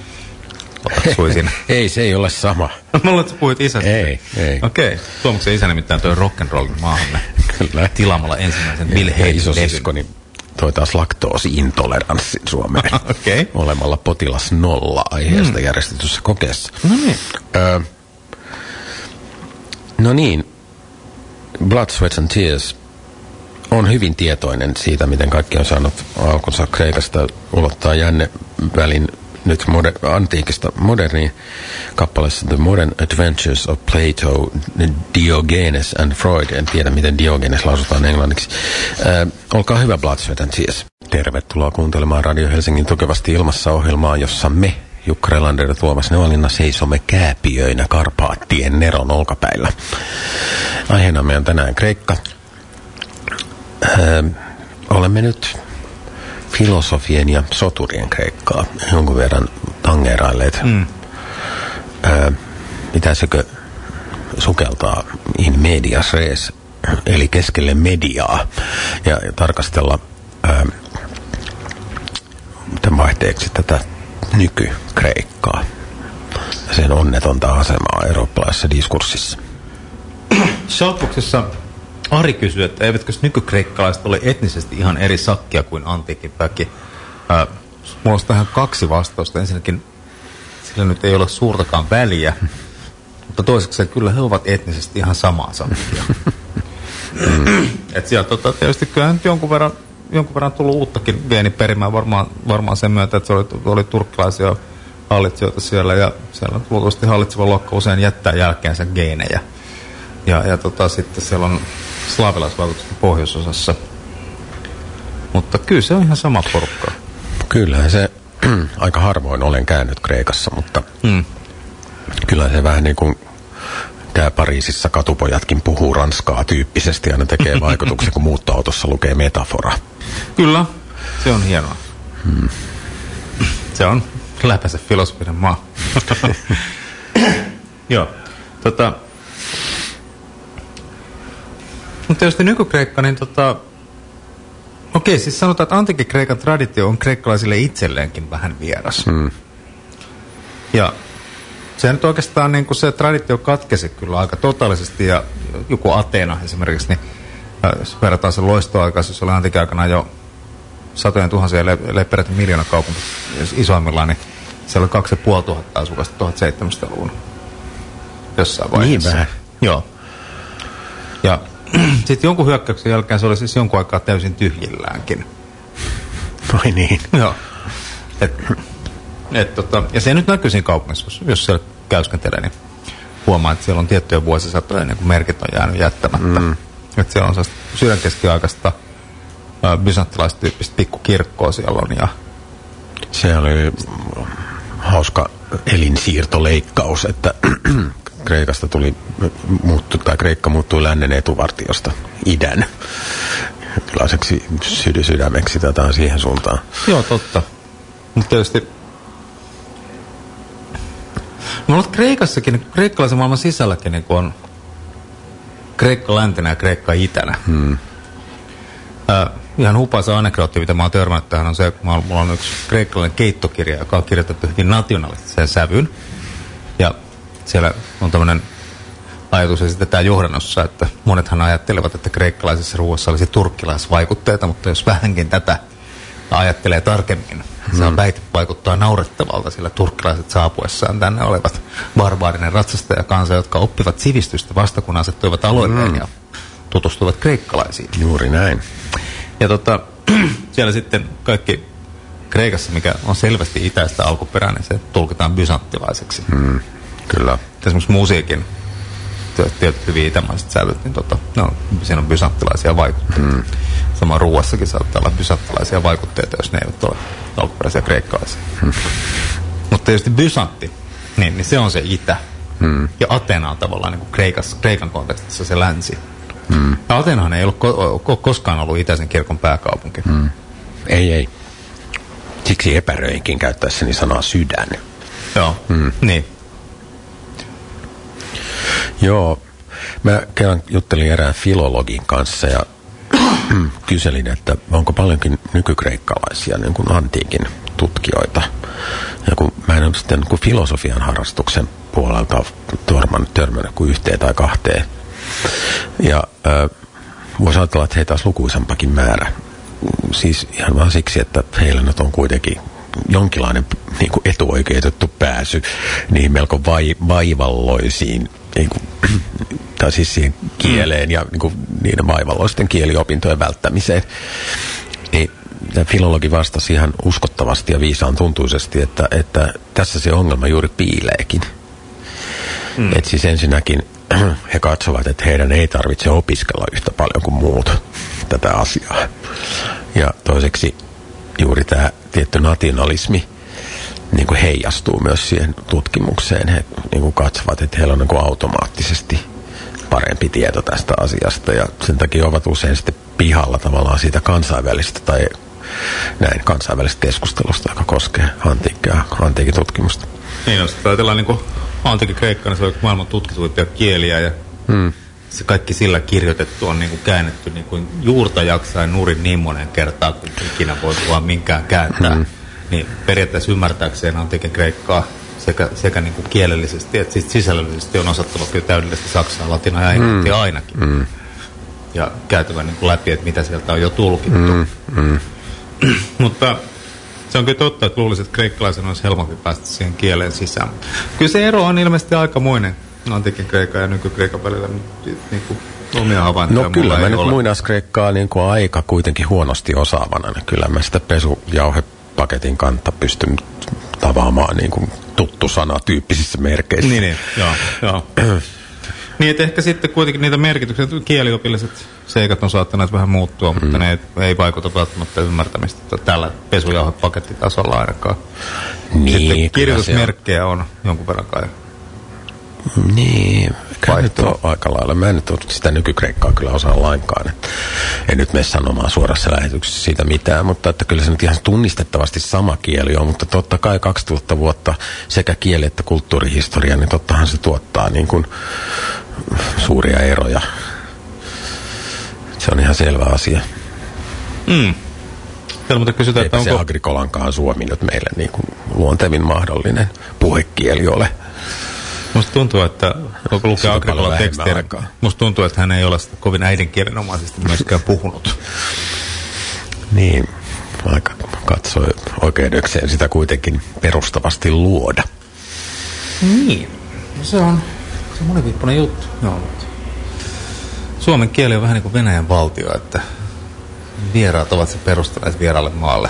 Ei, se ei ole sama. Mä luulen, että sä puhuit isästä. Ei, ei. Okei. Okay. Tuomuksen isä nimittäin toi rock'n'rollin maahamme. Kyllä. Tilaamalla ensimmäisen Bill Haley isosiskoni toi taas laktoosi-intoleranssin Suomeen. Okei. Okay. Olemalla potilas nolla aiheesta mm. järjestetyssä kokeessa. No niin. Öö, no niin. Blood, Sweat and Tears on hyvin tietoinen siitä, miten kaikki on saanut alkunsa Kreikasta ulottaa jännevälin nyt moder- antiikista moderniin kappaleessa The Modern Adventures of Plato, Diogenes and Freud. En tiedä, miten Diogenes lausutaan englanniksi. Äh, olkaa hyvä, Blood, Sweat and Tears. Tervetuloa kuuntelemaan Radio Helsingin tukevasti ilmassa ohjelmaa, jossa me, Jukka Relander ja Tuomas Neolinna, seisomme kääpiöinä Karpaattien Neron olkapäillä. Aiheena meidän tänään Kreikka. Öö, olemme nyt filosofien ja soturien Kreikkaa jonkun verran tangeerailleet. Mm. Öö, pitäisikö sukeltaa in medias res, eli keskelle mediaa, ja, ja tarkastella öö, vaihteeksi tätä nyky-Kreikkaa ja sen onnetonta asemaa eurooppalaisessa diskurssissa. Shoutboxissa Ari kysyi, että eivätkö nykykreikkalaiset ole etnisesti ihan eri sakkia kuin antiikin väki. Äh, mulla olisi tähän kaksi vastausta. Ensinnäkin sillä nyt ei ole suurtakaan väliä, mutta toiseksi kyllä he ovat etnisesti ihan samaa sakkia. mm. Että siellä tota, tietysti kyllä nyt jonkun verran, jonkun verran tullut uuttakin geeniperimää varmaan, varmaan sen myötä, että se oli, oli turkkilaisia hallitsijoita siellä ja siellä luultavasti hallitseva luokka usein jättää jälkeensä geenejä. Ja, ja tota, sitten siellä on slaavilaisvaikutusten pohjoisosassa. Mutta kyllä se on ihan sama porukka. Kyllä se, aika harvoin olen käynyt Kreikassa, mutta mm. kyllä se vähän niin kuin tämä Pariisissa katupojatkin puhuu ranskaa tyyppisesti ja ne tekee vaikutuksen, kun muuttoautossa lukee metafora. Kyllä, se on hienoa. Mm. Se on läpäisä filosofinen maa. Joo, tota... Mutta tietysti nykykreikka, niin tota... Okei, siis sanotaan, että antiikin Kreikan traditio on kreikkalaisille itselleenkin vähän vieras. Mm. Ja se nyt oikeastaan niin kuin se traditio katkesi kyllä aika totaalisesti, ja joku Ateena esimerkiksi, niin jos verrataan sen loistoaikaan, jos oli antiikin aikana jo satojen tuhansia, ellei peräti miljoona kaupunki isoimmillaan, niin siellä oli kaksi ja puoli tuhatta asukasta tuhatseitsemänsataaluvun jossain vaiheessa. Niin vähän. Joo. Ja sitten jonkun hyökkäyksen jälkeen se oli siis jonkun aikaa täysin tyhjilläänkin. Vai niin? Joo. Et, et, tota, ja se nyt näkyy siinä kaupungissa, jos siellä käyskentelee, niin huomaa, että siellä on tiettyjä vuosisatoja, niin kun merkit on jäänyt jättämättä. Mm. Että siellä on sellaista sydänkeskiaikaista bysanttilaistyyppistä pikkukirkkoa siellä on. Ja se oli hauska elinsiirtoleikkaus, että Kreikasta tuli, muuttu, tai Kreikka muuttui lännen etuvartiosta idän tällaiseksi sydysydämeksi tätä siihen suuntaan. Joo, totta. Mutta tietysti no, mutta Kreikassakin, kreikkalaisen maailman sisälläkin niin on Kreikka läntenä ja Kreikka itänä. Hmm. Äh, ihan hupaisa anekdootti, mitä mä oon törmännyt tähän, on se, että mulla on yksi kreikkalainen keittokirja, joka on kirjoitettu hyvin nationalistiseen sävyyn. Ja siellä on tämmöinen ajatus esitetään johdannossa, että monethan ajattelevat, että kreikkalaisessa ruoassa olisi turkkilaisvaikutteita, mutta jos vähänkin tätä ajattelee tarkemmin, se on väite vaikuttaa naurettavalta, sillä turkkilaiset saapuessaan tänne olevat barbaarinen ratsastajakansa, jotka oppivat sivistystä vasta kun asettuivat aloilleen mm. ja tutustuvat kreikkalaisiin. Juuri näin. Ja tota, siellä sitten kaikki Kreikassa, mikä on selvästi itäistä alkuperää, niin se tulkitaan bysanttilaiseksi. Mm. Kyllä. Esimerkiksi musiikin tietyt hyvin itämaiset sävyt, niin tota, no, siinä on bysanttilaisia vaikutteita. Mm. Sama ruuassakin saattaa olla bysanttilaisia vaikutteita, jos ne eivät ole alkuperäisiä kreikkalaisia. Mm. Mutta tietysti Bysantti, niin, niin se on se itä. Mm. Ja Atena on tavallaan niin kuin Kreikas, Kreikan kontekstissa se länsi. Mm. Ja Atenahan ei ollut ko- koskaan ollut itäisen kirkon pääkaupunki. Mm. Ei, ei. Siksi epäröinkin käyttäessäni sanaa sydän. Joo, mm. niin. Joo, mä kerran juttelin erään filologin kanssa ja kyselin, että onko paljonkin nykykreikkalaisia niin kuin antiikin tutkijoita. Ja kun mä en ole sitten niin kuin filosofian harrastuksen puolelta törmännyt, törmännyt kuin yhteen tai kahteen. Ja äh, voisi ajatella, että heitä olisi lukuisampakin määrä. Siis ihan vaan siksi, että heillä nyt on kuitenkin jonkinlainen niin kuin etuoikeutettu pääsy niin melko vai, vaivalloisiin niin kuin, tai siis siihen kieleen ja niin kuin, niiden vaivalloisten kieliopintojen välttämiseen. Niin, tämä filologi vastasi ihan uskottavasti ja viisaan tuntuisesti, että, että tässä se ongelma juuri piileekin. Mm. Että siis ensinnäkin he katsovat, että heidän ei tarvitse opiskella yhtä paljon kuin muut tätä asiaa. Ja toiseksi juuri tämä tietty nationalismi niin kuin heijastuu myös siihen tutkimukseen. He niin kuin katsovat, että heillä on niin kuin automaattisesti parempi tieto tästä asiasta ja sen takia ovat usein sitten pihalla tavallaan siitä kansainvälistä tai näin kansainvälistä keskustelusta, joka koskee antiikkia, antiikin tutkimusta. Niin, jos ajatellaan niin kuin antiikin kreikka, niin se on maailman tutkituimpia kieliä ja hmm. se kaikki sillä kirjoitettu on niin kuin käännetty niin kuin juurta jaksain nurin niin monen kertaa, kun ikinä voi vaan minkään kääntää. Hmm. Niin periaatteessa ymmärtääkseen antiikin kreikkaa sekä, sekä niin kuin kielellisesti että siis sisällöllisesti on osattava kyllä täydellisesti saksaa, latinaa ja englantia hmm. ainakin. Hmm. Ja käytävä niin kuin läpi, että mitä sieltä on jo tulkittu. Hmm. Hmm. Mutta se on kyllä totta, että luulisin, että kreikkalaisen olisi helpompi päästä siihen kieleen sisään. Kyllä se ero on ilmeisesti aikamoinen antiikin kreikan ja nykykreikan välillä. Niin kuin omia havaintoja. No kyllä mä nyt muinaiskreikkaa niin kuin aika kuitenkin huonosti osaavana. Kyllä mä sitä pesujauhepaketin kantta pystyn tavaamaan niin kuin tuttu sana tyyppisissä merkeissä. Niin, niin. Joo, joo. Niin, että ehkä sitten kuitenkin niitä merkityksiä, kieliopilliset seikat on saattaneet vähän muuttua, mutta mm. ne ei, ei vaikuta välttämättä ymmärtämistä tällä pesujauhepakettitasolla ainakaan. Niin, sitten kirjoitusmerkkejä on jonkun verran kai. Niin, kai nyt on aika lailla. Mä en nyt ole sitä nykykreikkaa kyllä osaa lainkaan. Että en nyt mene sanomaan suorassa lähetyksessä siitä mitään, mutta että kyllä se nyt ihan tunnistettavasti sama kieli on, mutta totta kai kaksituhatta vuotta sekä kieli että kulttuurihistoria, niin tottahan se tuottaa niin kuin suuria eroja. Se on ihan selvä asia. Mm. Mutta kysytään, eipä että se onko agrikolankaan suomi nyt meille niin kuin luontevin mahdollinen puhekieli ole. Musta tuntuu, että kun lukee Agrikolan tekstiä, musta tuntuu, että hän ei ole sitä kovin äidinkielenomaisesti myöskään puhunut. Niin, aika katsoi oikeudekseen sitä kuitenkin perustavasti luoda. Niin, se on, se on moniviippuinen juttu. No, suomen kieli on vähän niin kuin Venäjän valtio, että vieraat ovat se perustaneet vieraalle maalle.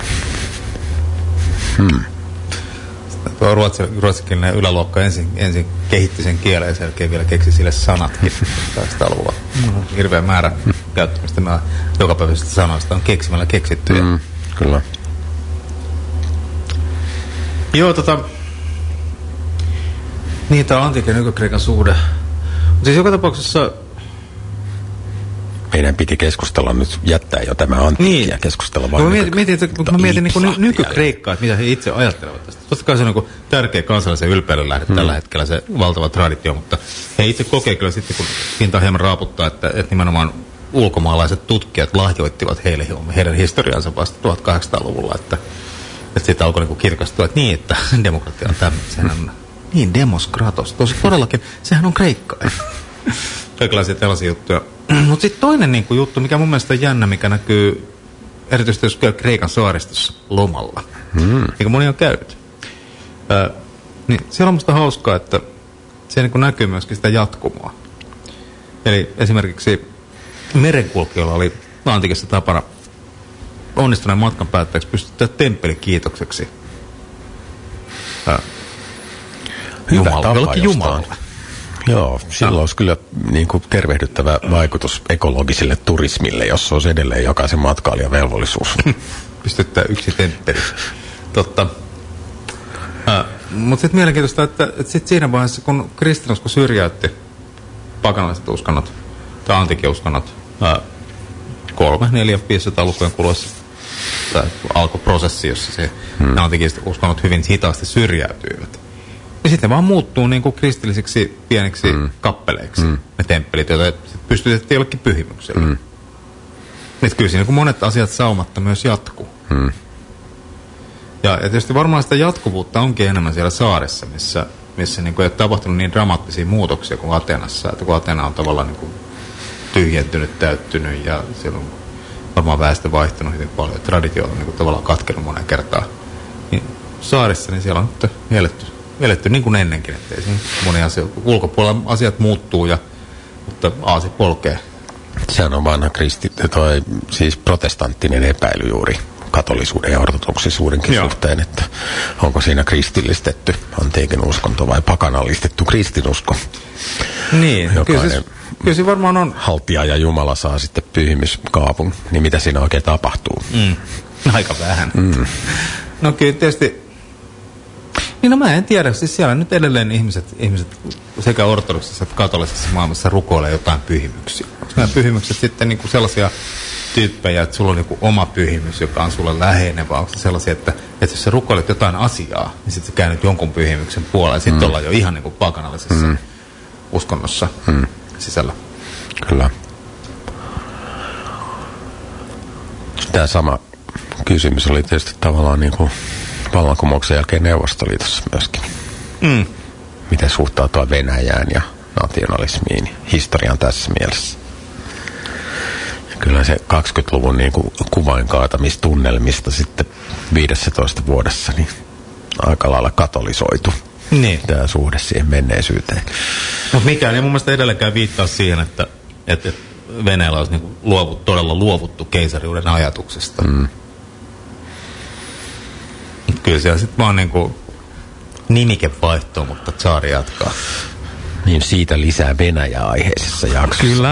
Hmm. Tuo ruotsi, ruotsikielinen yläluokka ensin, ensin kehitti sen kielen ja sen jälkeen vielä keksi sille sanatkin kahdeksankymmentäluvulla. Mm. Hirveä määrä mm. käyttämistä nämä jokapäiväisistä sanoista on keksimällä keksittyjä. Mm, kyllä. Joo, tota... Niin, tämä on antiikin ja nykykreikan suhde. Mutta siis joka tapauksessa... Meidän piti keskustella nyt, jättää jo tämä antiikki ja keskustella vain. Mä mietin, mietin, että, mä mietin niin ny- nykykreikkaa, että mitä he itse ajattelevat tästä. Totta kai se on niin tärkeä kansallisen ylpeyden lähde hmm. tällä hetkellä se valtava traditio, mutta he itse kokee kyllä sitten, kun pinta hieman raaputtaa, että, että nimenomaan ulkomaalaiset tutkijat lahjoittivat heille heidän historiansa vasta tuhatkahdeksansataaluvulla, että, että siitä alkoi niin kirkastua, että niin, että demokratia on tämmöinen, sehän on Niin, Demos Kratos. Tuossa todellakin, sehän on kreikkaa. Kaikenlaisia tällaisia juttuja. Mutta sitten toinen niinku juttu, mikä mun mielestä on jännä, mikä näkyy erityisesti jos käy Kreikan saaristossa lomalla. Hmm. Eikä moni on käynyt. Ää, niin siellä on musta hauskaa, että siellä niinku näkyy myöskin sitä jatkumoa. Eli esimerkiksi merenkulkijoilla oli antikissa tapana onnistuneen matkan päätteeksi pystyttää temppeli kiitokseksi. Ää, Hyvä tapa jollekin Jumalalle. Joo, sillä no. olisi kyllä niin kuin tervehdyttävä vaikutus ekologiselle turismille, jos se olisi edelleen jokaisen matkailijan velvollisuus. Pystyttää yksi temppeli. Totta. Äh, mutta sitten mielenkiintoista, että, että sit siinä vaiheessa, kun kristinusko syrjäytti pakanalliset uskonnot, tai antiikin uskonnot, äh, kolme, neljä, viisisataa lukujen kuluessa, tai alkoi prosessi, jossa se hmm. antiikin uskonnot hyvin hitaasti syrjäytyivät. Ja sitten vaan muuttuu niin kuin kristillisiksi pieniksi mm. kappeleiksi mm. ne temppelit, joita pystytettiin jollekin pyhimykselle. Mm. Nyt kyllä siinä kun monet asiat saumatta myös jatkuu. Mm. Ja, ja tietysti varmaan sitä jatkuvuutta onkin enemmän siellä saaressa, missä, missä niin kuin ei ole tapahtunut niin dramaattisia muutoksia kuin Ateenassa. Että kun Ateena on tavallaan niin kuin tyhjentynyt, täyttynyt ja siellä on varmaan väestö vaihtunut hyvin paljon. Traditio on niin kuin tavallaan katkenut monen kertaa. Niin saarissa niin siellä on nyt eletty. Eletty niin kuin ennenkin, ettei siinä moni asia, ulkopuolella asiat muuttuu, ja, mutta aasi polkee. Sehän on vanha kristi, toi, siis protestanttinen epäily juuri katolisuuden ja ortodoksisuudenkin Joo. suhteen, että onko siinä kristillistetty antiikin uskonto vai pakanallistettu kristinusko. Niin, kyllä se, kyllä se varmaan on. Haltija ja Jumala saa sitten pyhimyskaapun, niin mitä siinä oikein tapahtuu? Mm. Aika vähän. Mm. No kyllä tietysti. Niin no mä en tiedä, siis siellä nyt edelleen ihmiset, ihmiset sekä ortodoksissa että katolisessa maailmassa rukoilee jotain pyhimyksiä. Onko nämä pyhimykset sitten niinku sellaisia tyyppejä, että sulla on niinku oma pyhimys, joka on sulle läheinen, vai onko se sellaisia, että, että jos sä rukoilet jotain asiaa, niin sitten sä käynyt jonkun pyhimyksen puolella, ja sitten mm. ollaan jo ihan niinku pakanallisessa mm. uskonnossa mm. sisällä. Kyllä. Tämä sama kysymys oli tietysti tavallaan niinku vallankumouksen jälkeen Neuvostoliitossa myöskin. Mm. Miten suhtautua Venäjään ja nationalismiin, historian tässä mielessä. Ja kyllä se kaksikymmentäluvun niin kuin kuvainkaatamistunnelmista sitten viidessätoista vuodessa niin aika lailla katolisoitu. Niin. Tämä suhde siihen menneisyyteen. Mutta mikään ei mun mielestä edelleenkään viittaa siihen, että, että Venäjällä olisi niin kuin luovut, todella luovuttu keisariuden ajatuksesta. Mm. Kyllä siellä sitten vaan niinku nimike vaihtuu, mutta tsaari jatkaa. Niin siitä lisää Venäjää aiheisessa jaksossa. Kyllä.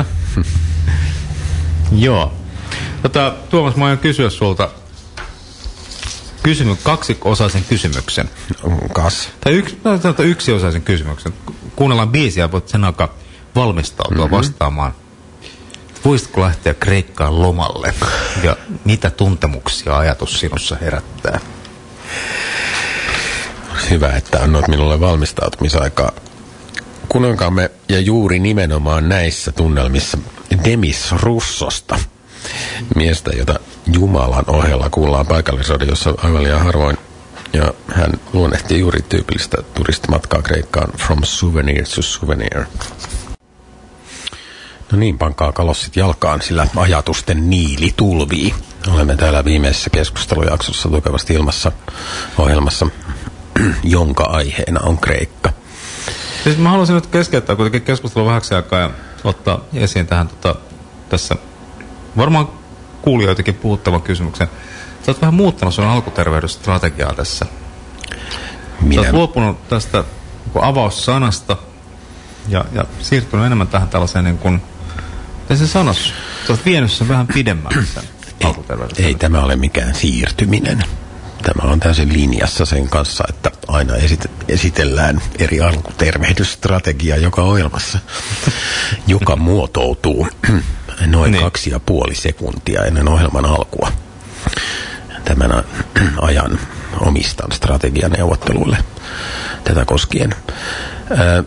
Joo. Tota, Tuomas, mä aion kysyä sulta kysymy- kaksiosaisen kysymyksen. Kas. Tai yksi, no, yksiosaisen kysymyksen. Kuunnellaan biisiä ja voit sen aikaa valmistautua mm-hmm. vastaamaan. Voisitko lähteä Kreikkaan lomalle? Ja mitä tuntemuksia ajatus sinussa herättää? Hyvä, että annoit minulle valmistautumisaikaa. Kuunnelkaamme ja juuri nimenomaan näissä tunnelmissa Demis Russosta, miestä, jota Jumalan ohella kuullaan paikallisradiossa aivan liian harvoin. Ja hän luonnehtii juuri tyypillistä turistimatkaa Kreikkaan From Souvenir to Souvenir. No niin, pankaa kalossit jalkaan, sillä ajatusten niili tulvii. Olemme täällä viimeisessä keskustelujaksossa tukevasti ilmassa ohjelmassa, jonka aiheena on Kreikka. Siis mä haluaisin nyt keskeyttää kuitenkin keskustelua vähäksi aikaa ja ottaa esiin tähän tota, tässä varmaan kuulijoitakin puhuttavan kysymyksen. Sä oot vähän muuttanut sun alkuterveydysstrategiaa tässä. Minä... Sä oot luopunut tästä niin avaussanasta ja, ja siirtynyt enemmän tähän tällaiseen niin kuin, miten se sanoisi? Sä oot vienyt sen vähän pidemmälle sen alkuterveydysstrategiaa. Ei, ei tämä ole mikään siirtyminen. Tämä on täysin linjassa sen kanssa, että aina esit- esitellään eri alkutervehdysstrategiaa joka ohjelmassa, joka muotoutuu noin niin. kaksi ja puoli sekuntia ennen ohjelman alkua. Tämän ajan omistan strategianeuvotteluille tätä koskien. Ää,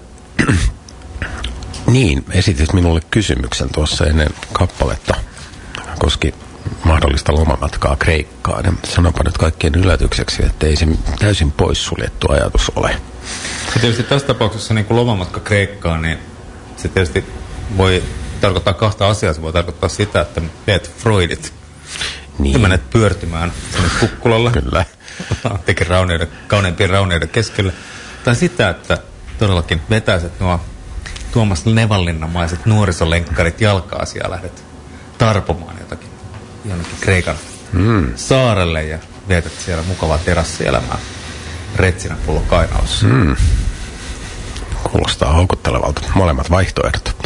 niin, esitit minulle kysymyksen tuossa ennen kappaletta, koski mahdollista lomamatkaa Kreikkaan. Sanopa nyt kaikkien yllätykseksi, että ei se täysin poissuljettu ajatus ole. Ja tietysti tässä tapauksessa niin kuin lomamatka Kreikkaan, niin se tietysti voi tarkoittaa kahta asiaa. Se voi tarkoittaa sitä, että meet Freudit. Niin. Ja menet pyörtymään sinne kukkulalle. Kyllä. Tekin rauneiden, kauneimpien rauneiden keskelle. Tai sitä, että todellakin vetäiset nuo Tuomas Nevanlinnamaiset nuorisolenkkarit jalkaa ja lähdet tarpomaan jotakin jonnekin Kreikan mm. saarelle ja vietät siellä mukavaa terassielämää retsinäpullo kainalossa. Mm. Kuulostaa houkuttelevalta. Molemmat vaihtoehdot.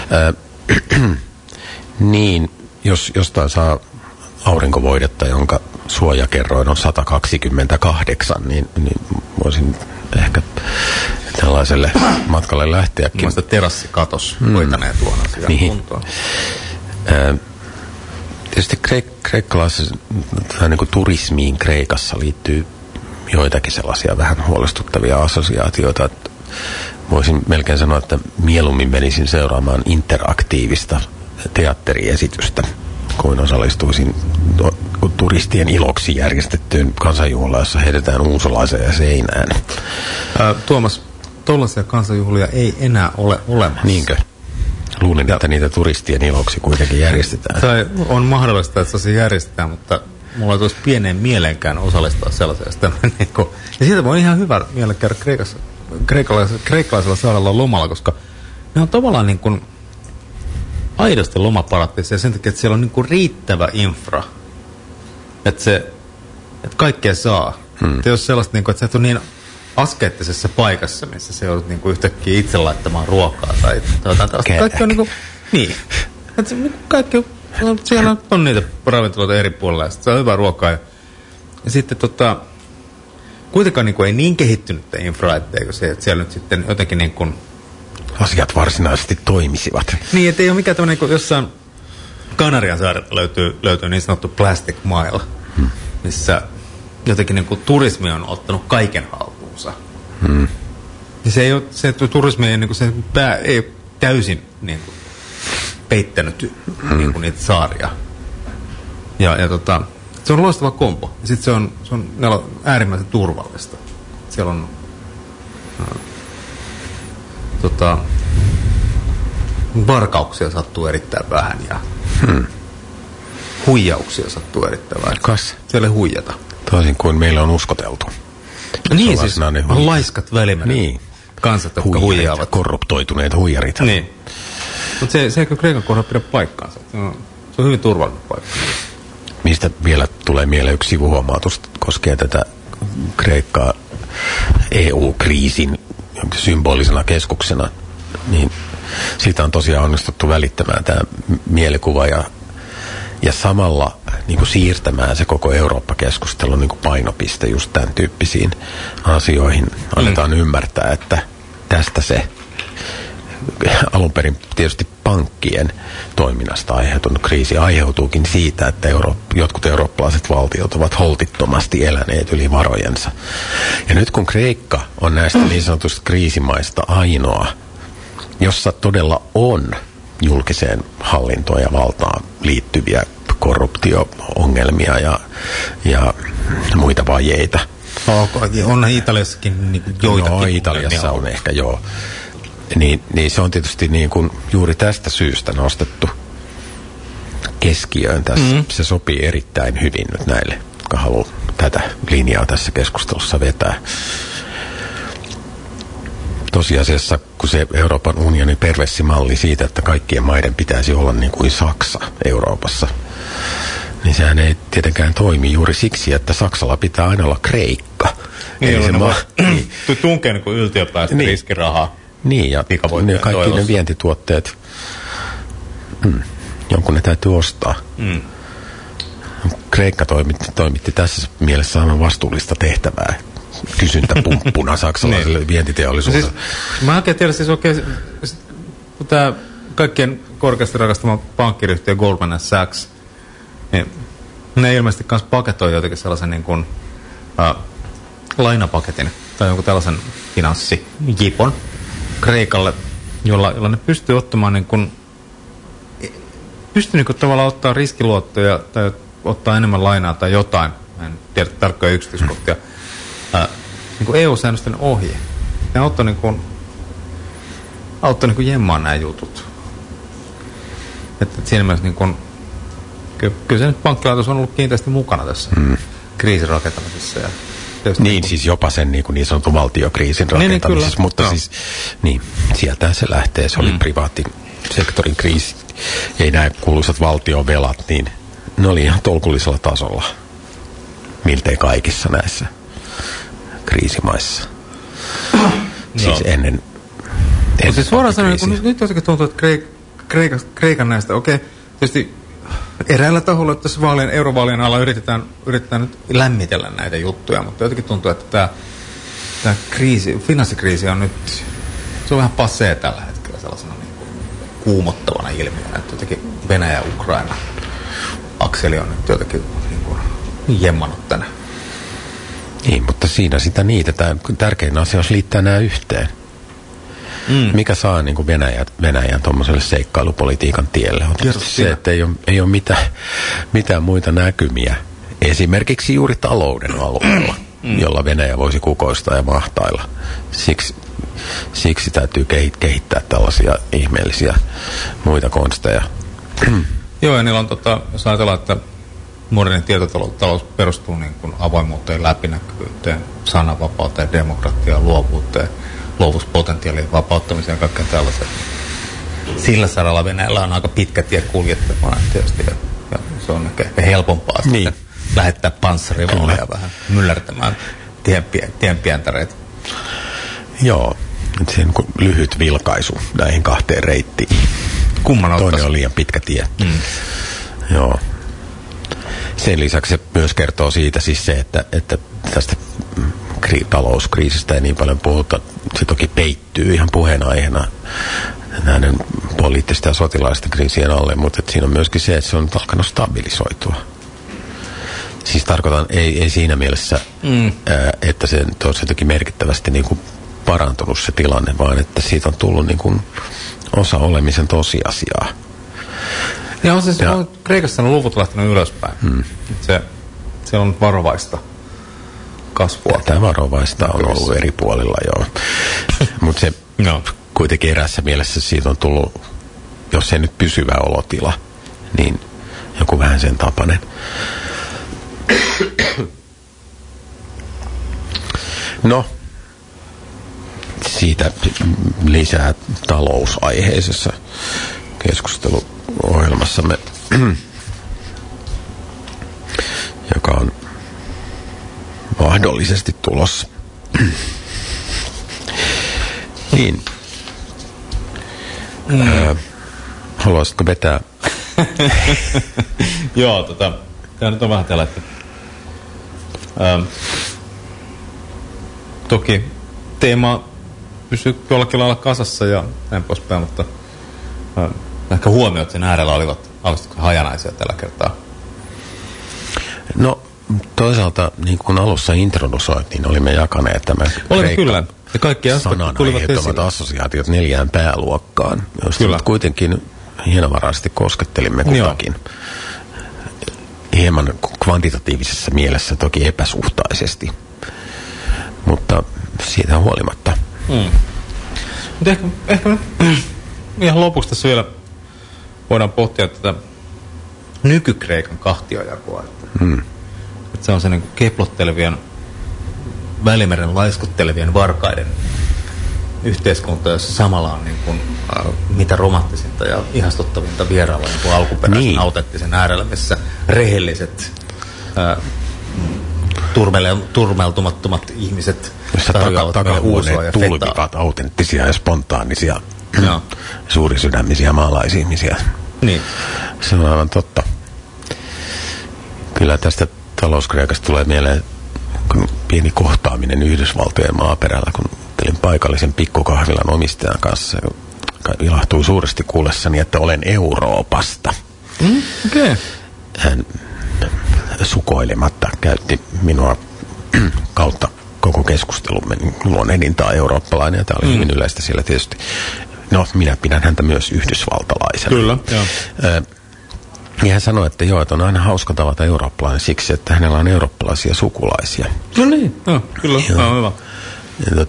Äh, niin, jos jostain saa aurinkovoidetta, jonka suojakerroin on sata kaksikymmentäkahdeksan, niin, niin voisin ehkä tällaiselle matkalle lähteäkin. Mielestäni terassikatos mm. voitaneen tuon asian niin. kuntoon. Äh, tietysti kreik- kreikkalaisessa niin kuin turismiin Kreikassa liittyy joitakin sellaisia vähän huolestuttavia assosiaatioita, että voisin melkein sanoa, että mieluummin menisin seuraamaan interaktiivista teatteriesitystä, kuin osallistuisin turistien iloksi järjestettyyn kansanjuhlaan, jossa heitetään uusolaisia seinään. Ää, Tuomas, tollaisia kansanjuhlia ei enää ole olemassa. Niinkö? Luulin, ja, että niitä turistien iloksi kuitenkin järjestetään. Tai on mahdollista, että se järjestetään, mutta mulla ei tulisi pieneen mieleenkään osallistua sellaisesta. Ja siitä voi ihan hyvä miele käydä Kreikassa, kreikkalaisella, kreikkalaisella saarella lomalla, koska ne on tavallaan niin kuin aidosti lomaparatteisia sen takia, että siellä on niin kuin riittävä infra. Että se, että kaikkea saa. Hmm. Että jos sellaista, niin kuin, että sä et ole niin askeettisessa paikassa, missä se joudut niin kuin yhtäkkiä itse laittamaan ruokaa tai jotain tällaista. Kaikki on niin kuin, niin. Että se, niin kaikki, siellä on niitä ravintoloita eri puolilla ja sitten se on hyvää ruokaa. Ja, ja sitten tota, kuitenkaan niin kuin ei niin kehittynyttä infraa, etteikö se, että siellä nyt sitten jotenkin niin kuin asiat varsinaisesti toimisivat. Niin, ettei ole mikään tämmöinen, kun jossain Kanarian saarelta löytyy, löytyy niin sanottu Plastic Mile, hmm. missä jotenkin niin kuin turismi on ottanut kaiken haltuunsa. Hmm. Ja se ei ole, se turismi ei, niin kuin se pää, ei ole täysin niin kuin peittänyt hmm. niin kuin niitä saaria. Ja, ja tota, se on loistava kombo. Ja sitten se on, se on äärimmäisen turvallista. Siellä on äh, tota, varkauksia sattuu erittäin vähän ja hmm. huijauksia sattuu erittäin vähän. Kas? Siellä ei huijata. Toisin kuin meillä on uskoteltu. No niin, siis on laiskat välimerät. Niin. Kansat, jotka huijarit, huijaavat. Korruptoituneet huijarit. Niin. Mutta se, se eikö Kreikan kohdalla pidä paikkaansa. Se on, se on hyvin turvallinen paikka. Mistä vielä tulee mieleen yksi sivuhuomautus, koskee tätä Kreikkaa E U-kriisin symbolisena keskuksena, niin siitä on tosiaan onnistuttu välittämään tämä mielikuva ja, ja samalla niin kuin siirtämään se koko Eurooppa-keskustelun niin kuin painopiste just tämän tyyppisiin asioihin. Annetaan mm. ymmärtää, että tästä se alun perin tietysti pankkien toiminnasta aiheutunut kriisi aiheutuukin siitä, että Euro- jotkut eurooppalaiset valtiot ovat holtittomasti eläneet yli varojensa. Ja nyt kun Kreikka on näistä niin sanotusta kriisimaista ainoa, jossa todella on julkiseen hallintoon ja valtaan liittyviä korruptio-ongelmia ja, ja muita vajeita. On Italiassakin niin joitakin. No, Italiassa on ehkä joo. Niin, niin se on tietysti niin kuin juuri tästä syystä nostettu keskiöön tässä. Mm. Se sopii erittäin hyvin nyt näille, jotka haluaa tätä linjaa tässä keskustelussa vetää. Tosiasiassa, kun se Euroopan unionin perversimalli siitä, että kaikkien maiden pitäisi olla niin kuin Saksa Euroopassa, niin sehän ei tietenkään toimi juuri siksi, että Saksalla pitää aina olla Kreikka. Niin, Eli se ma- niin. tunkee niin kuin yltiöpäästä niin. riskirahaa. Niin, ja ne kaikki toivossa. Ne vientituotteet, mm, jonkun ne täytyy ostaa. Mm. Kreikka toimitti, toimitti tässä mielessä aivan vastuullista tehtävää kysyntäpumppuna saksalaiselle niin. vientiteollisuudelle. No siis, mä oikein tiedän siis oikein, kun tämä kaikkien korkeasti rakastama pankkiryhtiö Goldman Sachs, niin ne ilmeisesti kanssa paketoi jotenkin sellaisen niin kuin, äh, lainapaketin tai jonkun tällaisen finanssijipon Kreikalle, jolla, jolla ne pystyy ottamaan niin kuin, pystyy niin kuin tavallaan ottaa riskiluottoja tai ottaa enemmän lainaa tai jotain, en tiedä tarkkoja yksityiskohtia, ää, niin kuin E U-säännösten ohje. ne auttoi niin kuin, auttoi niin kuin jemmaan nämä jutut. Että et siinä mielessä niin kuin, kyllä, kyllä se nyt pankkilaitos on ollut kiinteästi mukana tässä mm. kriisin rakentamisessa. Ja niin, niin siis jopa sen niin, niin sanotun valtiokriisin rakentamisessa, niin, niin, mutta no. siis niin, sieltähän se lähtee. Se oli mm. privaattisektorin kriisi. Ei nämä kuuluisat valtionvelat, niin ne oli ihan tolkullisella tasolla. Miltei kaikissa näissä kriisimaissa. No. Siis ennen... ennen siis suoraan sanoen, kun nyt, nyt jotenkin tuntuu, että Kreik, Kreikan, Kreikan näistä, okei, okay, tietysti eräällä taholla, että tässä vaalien, eurovaalien alla yritetään, yritetään nyt lämmitellä näitä juttuja, mutta jotenkin tuntuu, että tämä, tämä kriisi, finanssikriisi on nyt, se on vähän passee tällä hetkellä sellaisena niin kuin kuumottavana ilmiönä, että jotenkin Venäjä ja Ukraina akseli on nyt jotenkin niin kuin jemmannut tänne. Niin, mutta siinä sitä niitetään. Tärkein asia olisi liittää nämä yhteen. Mm. Mikä saa niin kuin Venäjän, Venäjän tuommoiselle seikkailupolitiikan tielle? On se, että ei ole, ei ole mitään, mitään muita näkymiä. Esimerkiksi juuri talouden alueella, mm. jolla Venäjä voisi kukoistaa ja mahtailla. Siksi, siksi täytyy kehittää tällaisia ihmeellisiä muita konsteja. Joo, ja niillä on, tota, jos ajatellaan, että moderni tietotalous perustuu niin kuin avoimuuteen, läpinäkyvyyteen, sananvapauteen, demokratiaan, luovuuteen, luovuuspotentiaalien vapauttamiseen ja kaikkea tällaisia. Sillä saralla Venäjällä on aika pitkä tie kuljettavana tietysti, ja, ja se on ehkä helpompaa niin. sitten lähettää panssarivaunuja vähän myllärtämään tienpien, tienpientäreitä. Joo, se on lyhyt vilkaisu näihin kahteen reittiin. Kumman ottaisi? Toinen on liian pitkä tie. Mm. Joo. Sen lisäksi se myös kertoo siitä siis se, että, että tästä kri- talouskriisistä ei niin paljon puhuta. Se toki peittyy ihan puheenaiheena näiden poliittisten ja sotilaisten kriisien alle, mutta siinä on myöskin se, että se on alkanut stabilisoitua. Siis tarkoitan, ei, ei siinä mielessä, mm. ää, että se on jotenkin merkittävästi niin kuin parantunut se tilanne, vaan että siitä on tullut niin kuin osa olemisen tosiasiaa. Ja on siis, ja, on, Kreikassa on luvut lähtenyt ylöspäin. Hmm. Se, se on varovaista kasvua. Ja tämä varovaista on ollut eri puolilla, joo. Mutta se no. kuitenkin erässä mielessä siitä on tullut, jos ei nyt pysyvä olotila, niin joku vähän sen tapainen. No, siitä lisää talousaiheisessa keskusteluohjelmassamme, joka on mahdollisesti tulossa. Niin. Mm. Äh, haluaisitko vetää? Joo, tota, tämä nyt on vähän tällä, että ähm, toki teema pysyy jollakin lailla kasassa ja näin poispäin, mutta äh, ehkä huomiot sen äärellä olivat hajanaisia tällä kertaa. No toisaalta, niin kuin alussa introdusoit, niin olimme jakaneet tämän Kreikan sanan aiheuttamat assosiaatiot neljään pääluokkaan, joista nyt kuitenkin hienovaraisesti koskettelimme kutakin. Joo. Hieman kvantitatiivisessa mielessä, toki epäsuhtaisesti, mutta siitä huolimatta. Mm. Mutta ehkä, ehkä nyt ihan lopuksi tässä vielä voidaan pohtia tätä nyky-Kreikan kahtiajakoa. Mm. Että se on se niin kuin keplottelevien, Välimeren laiskuttelevien varkaiden yhteiskunta, jossa samalla on niin kuin, äh, mitä romanttisinta ja ihastuttavinta vierailla niin kuin alkuperäisen niin. autenttisen äärellä, missä rehelliset äh, turmele, turmeltumattomat ihmiset tarjoavat meille uusua ja tulvivat autenttisia ja spontaanisia, no. suurisydämisiä maalaisihmisiä. Niin. Se on aivan totta. Kyllä tästä talouskreikasta tulee mieleen pieni kohtaaminen Yhdysvaltojen maaperällä, kun olin paikallisen pikkukahvilan omistajan kanssa. Ilahtui suuresti kuullessani, että olen Euroopasta. Mm, okay. Hän sukoilematta käytti minua kautta koko keskustelumme. Luonnehdintaa eurooppalainen, ja tämä oli mm. hyvin yleistä siellä tietysti. No, minä pidän häntä myös yhdysvaltalaisena. Kyllä, joo. Äh, Ja hän sanoi, että joo, että on aina hauska tavata eurooppalainen siksi, että hänellä on eurooppalaisia sukulaisia. No niin, joo, kyllä, joo. On hyvä. Ja tota,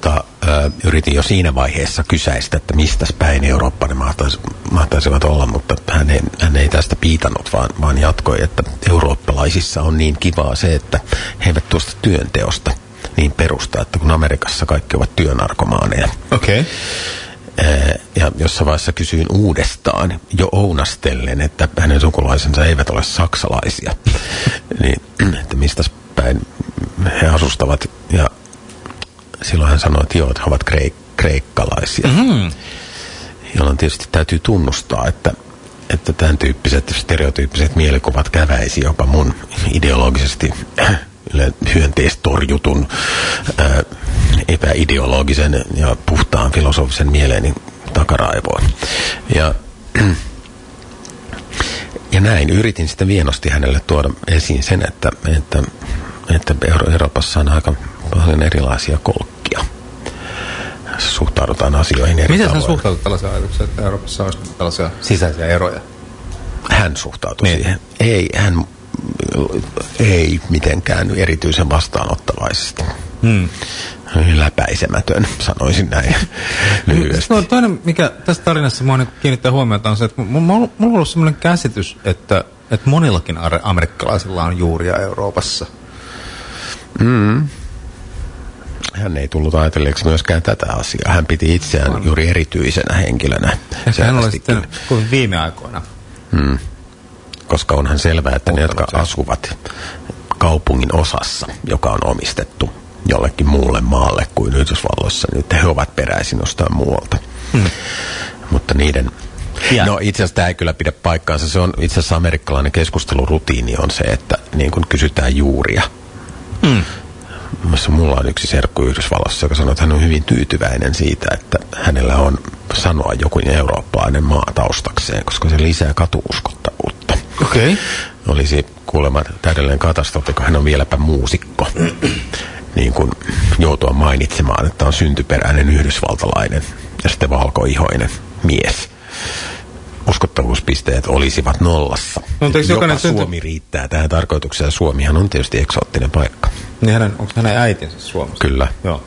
ö, yritin jo siinä vaiheessa kysäistä, että mistä päin Eurooppa ne mahtais, mahtaisivat olla, mutta hän ei, hän ei tästä piitannut, vaan, vaan jatkoi, että eurooppalaisissa on niin kivaa se, että he eivät tuosta työnteosta niin perusta, että kun Amerikassa kaikki ovat työnarkomaaneja. Okei. Okay. Ja jossain vaiheessa kysyin uudestaan, jo ounastellen, että hänen sukulaisensa eivät ole saksalaisia. Niin, että mistä päin he asustavat. Ja silloin hän sanoi, että joo, että he ovat kreik- kreikkalaisia. Mm-hmm. Jolloin tietysti täytyy tunnustaa, että, että tämän tyyppiset stereotyyppiset mielikuvat käväisi jopa mun ideologisesti hyönteistorjutun ää, epäideologisen ja puhtaan filosofisen mieleeni takaraivoon. Ja, ja näin yritin sitten vienosti hänelle tuoda esiin sen, että, että, että Euroopassa on aika paljon erilaisia kolkkia. Suhtaudutaan asioihin eri Miten tavoin. hän suhtautui tällaisia ajatuksia, että Euroopassa olisi tällaisia sisäisiä eroja? Hän suhtautui niin. siihen. Ei, hän ei mitenkään erityisen vastaanottavaisesti. Hmm. Läpäisemätön, sanoisin näin lyhyesti. No, toinen, mikä tässä tarinassa mua niin kiinnittää huomiota, on se, että mulla on ollut sellainen käsitys, että, että monillakin amerikkalaisilla on juuria Euroopassa. Mm. Hän ei tullut ajatelleeksi myöskään tätä asiaa. Hän piti itseään on. juuri erityisenä henkilönä. Ehkä hän oli sitten kuin viime aikoina. Mm. Koska onhan selvää, että ne, jotka asuvat kaupungin osassa, joka on omistettu jollekin muulle maalle kuin Yhdysvalloissa, niin he ovat peräisin jostain muualta. Hmm. Mutta niiden... Ja. No itse asiassa tämä ei kyllä pidä paikkaansa. Se on itse asiassa amerikkalainen keskustelurutiini on se, että niin kun kysytään juuria. Hmm. Mulla on yksi serkku Yhdysvallossa, joka sanoo, että hän on hyvin tyytyväinen siitä, että hänellä on sanoa joku eurooppalainen maa taustakseen, koska se lisää katuuskottavuutta. Okei. Okay. Olisi kuulemma täydellinen katastrofi, kun hän on vieläpä muusikko. Niin kuin joutua mainitsemaan, että on syntyperäinen yhdysvaltalainen ja sitten valkoihoinen mies. Uskottavuuspisteet olisivat nollassa. No, jopa Suomi synty... riittää tähän tarkoitukseen. Suomihan on tietysti eksoottinen paikka. Niin hänen, onko hänen äitinsä Suomessa? Kyllä. Joo.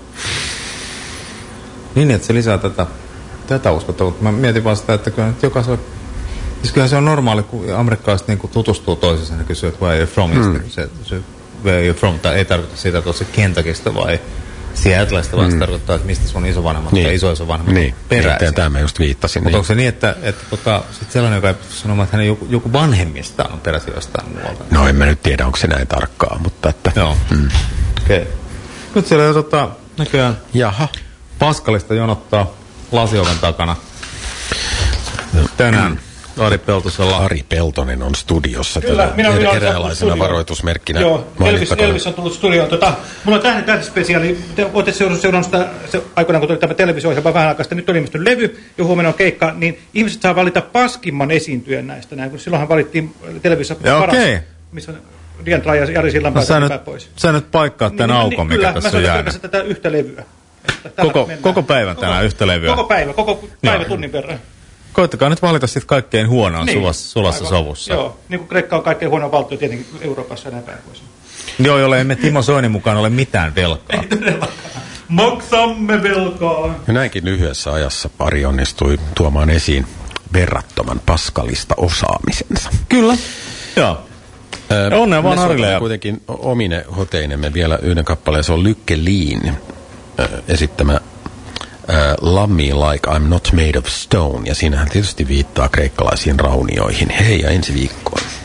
Niin, että se lisää tätä, tätä uskottavuutta. Mä mietin vaan sitä, että kyllä jokaisella... Siis kyllähän se on normaali, kun amerikkalaiset niin tutustuu toiseensa, niin kysyy, että where are you from? Hmm. Se, se where are you from? Tai ei tarkoita siitä, että on se Kentuckista vai Seattleista, vaan hmm. se tarkoittaa, että mistä sun isovanhemmat niin. ja isoisovanhemmat niin. peräisin. Niin, tämä mä just viittasin. Mutta niin. onko se niin, että, että tota, sit sellainen, joka ei pysty sanomaan, että hänen joku, joku vanhemmistaan on peräisin jostain muualta? No en mä nyt tiedä, onko se näin tarkkaa, mutta että... Joo. Mm. Okei. Okay. Nyt siellä tota, näköjään Jaha. Paskalista jonottaa lasioven takana. Tänään Ari Peltosella. Ari Peltonen on studiossa. Kyllä, minä olen er- eräänlaisena varoitusmerkkinä. Joo, Elvis, Elvis on tullut studioon. Tota, mulla on tähden tähtispesiaali. Te olette seurannut sitä se, aikoinaan, kun tuli tämä televisio-ohjelma vähän aikaa sitten. Nyt on ilmestynyt levy ja huomenna on keikka. Niin ihmiset saa valita paskimman esiintyjän näistä. Näin, kun silloinhan valittiin televisiossa paras. Okei. Okay. Missä on Diantra ja Jari Sillanpää no, pois. Sä nyt paikkaat tämän niin, aukon, niin, mikä kyllä, tässä on jäänyt. Kyllä, mä tätä yhtä levyä. Koko, koko päivän tänään koko, yhtä levyä. Koko päivä, koko päivä no. tunnin verran. Koittakaa nyt valita sitten kaikkein huonoon niin, sulassa, sulassa aivan. sovussa. Joo, niin kuin Kreikka on kaikkein huono valtio tietenkin Euroopassa ja näin päin pois. Joo, jolle emme Timo Soinin mukaan ole mitään velkaa. Ei todellakaan. Maksamme velkaa. Ja näinkin lyhyessä ajassa Ari onnistui tuomaan esiin verrattoman paskallista osaamisensa. Kyllä, joo. Öö, Onnea vaan Arille. Me kuitenkin omine hoteinemme vielä yhden kappaleen. Se on Lykke Liin äh, esittämä äh, Love Me Like I'm Not Made of Stone. Ja siinähän tietysti viittaa kreikkalaisiin raunioihin. Hei ja ensi viikkoon.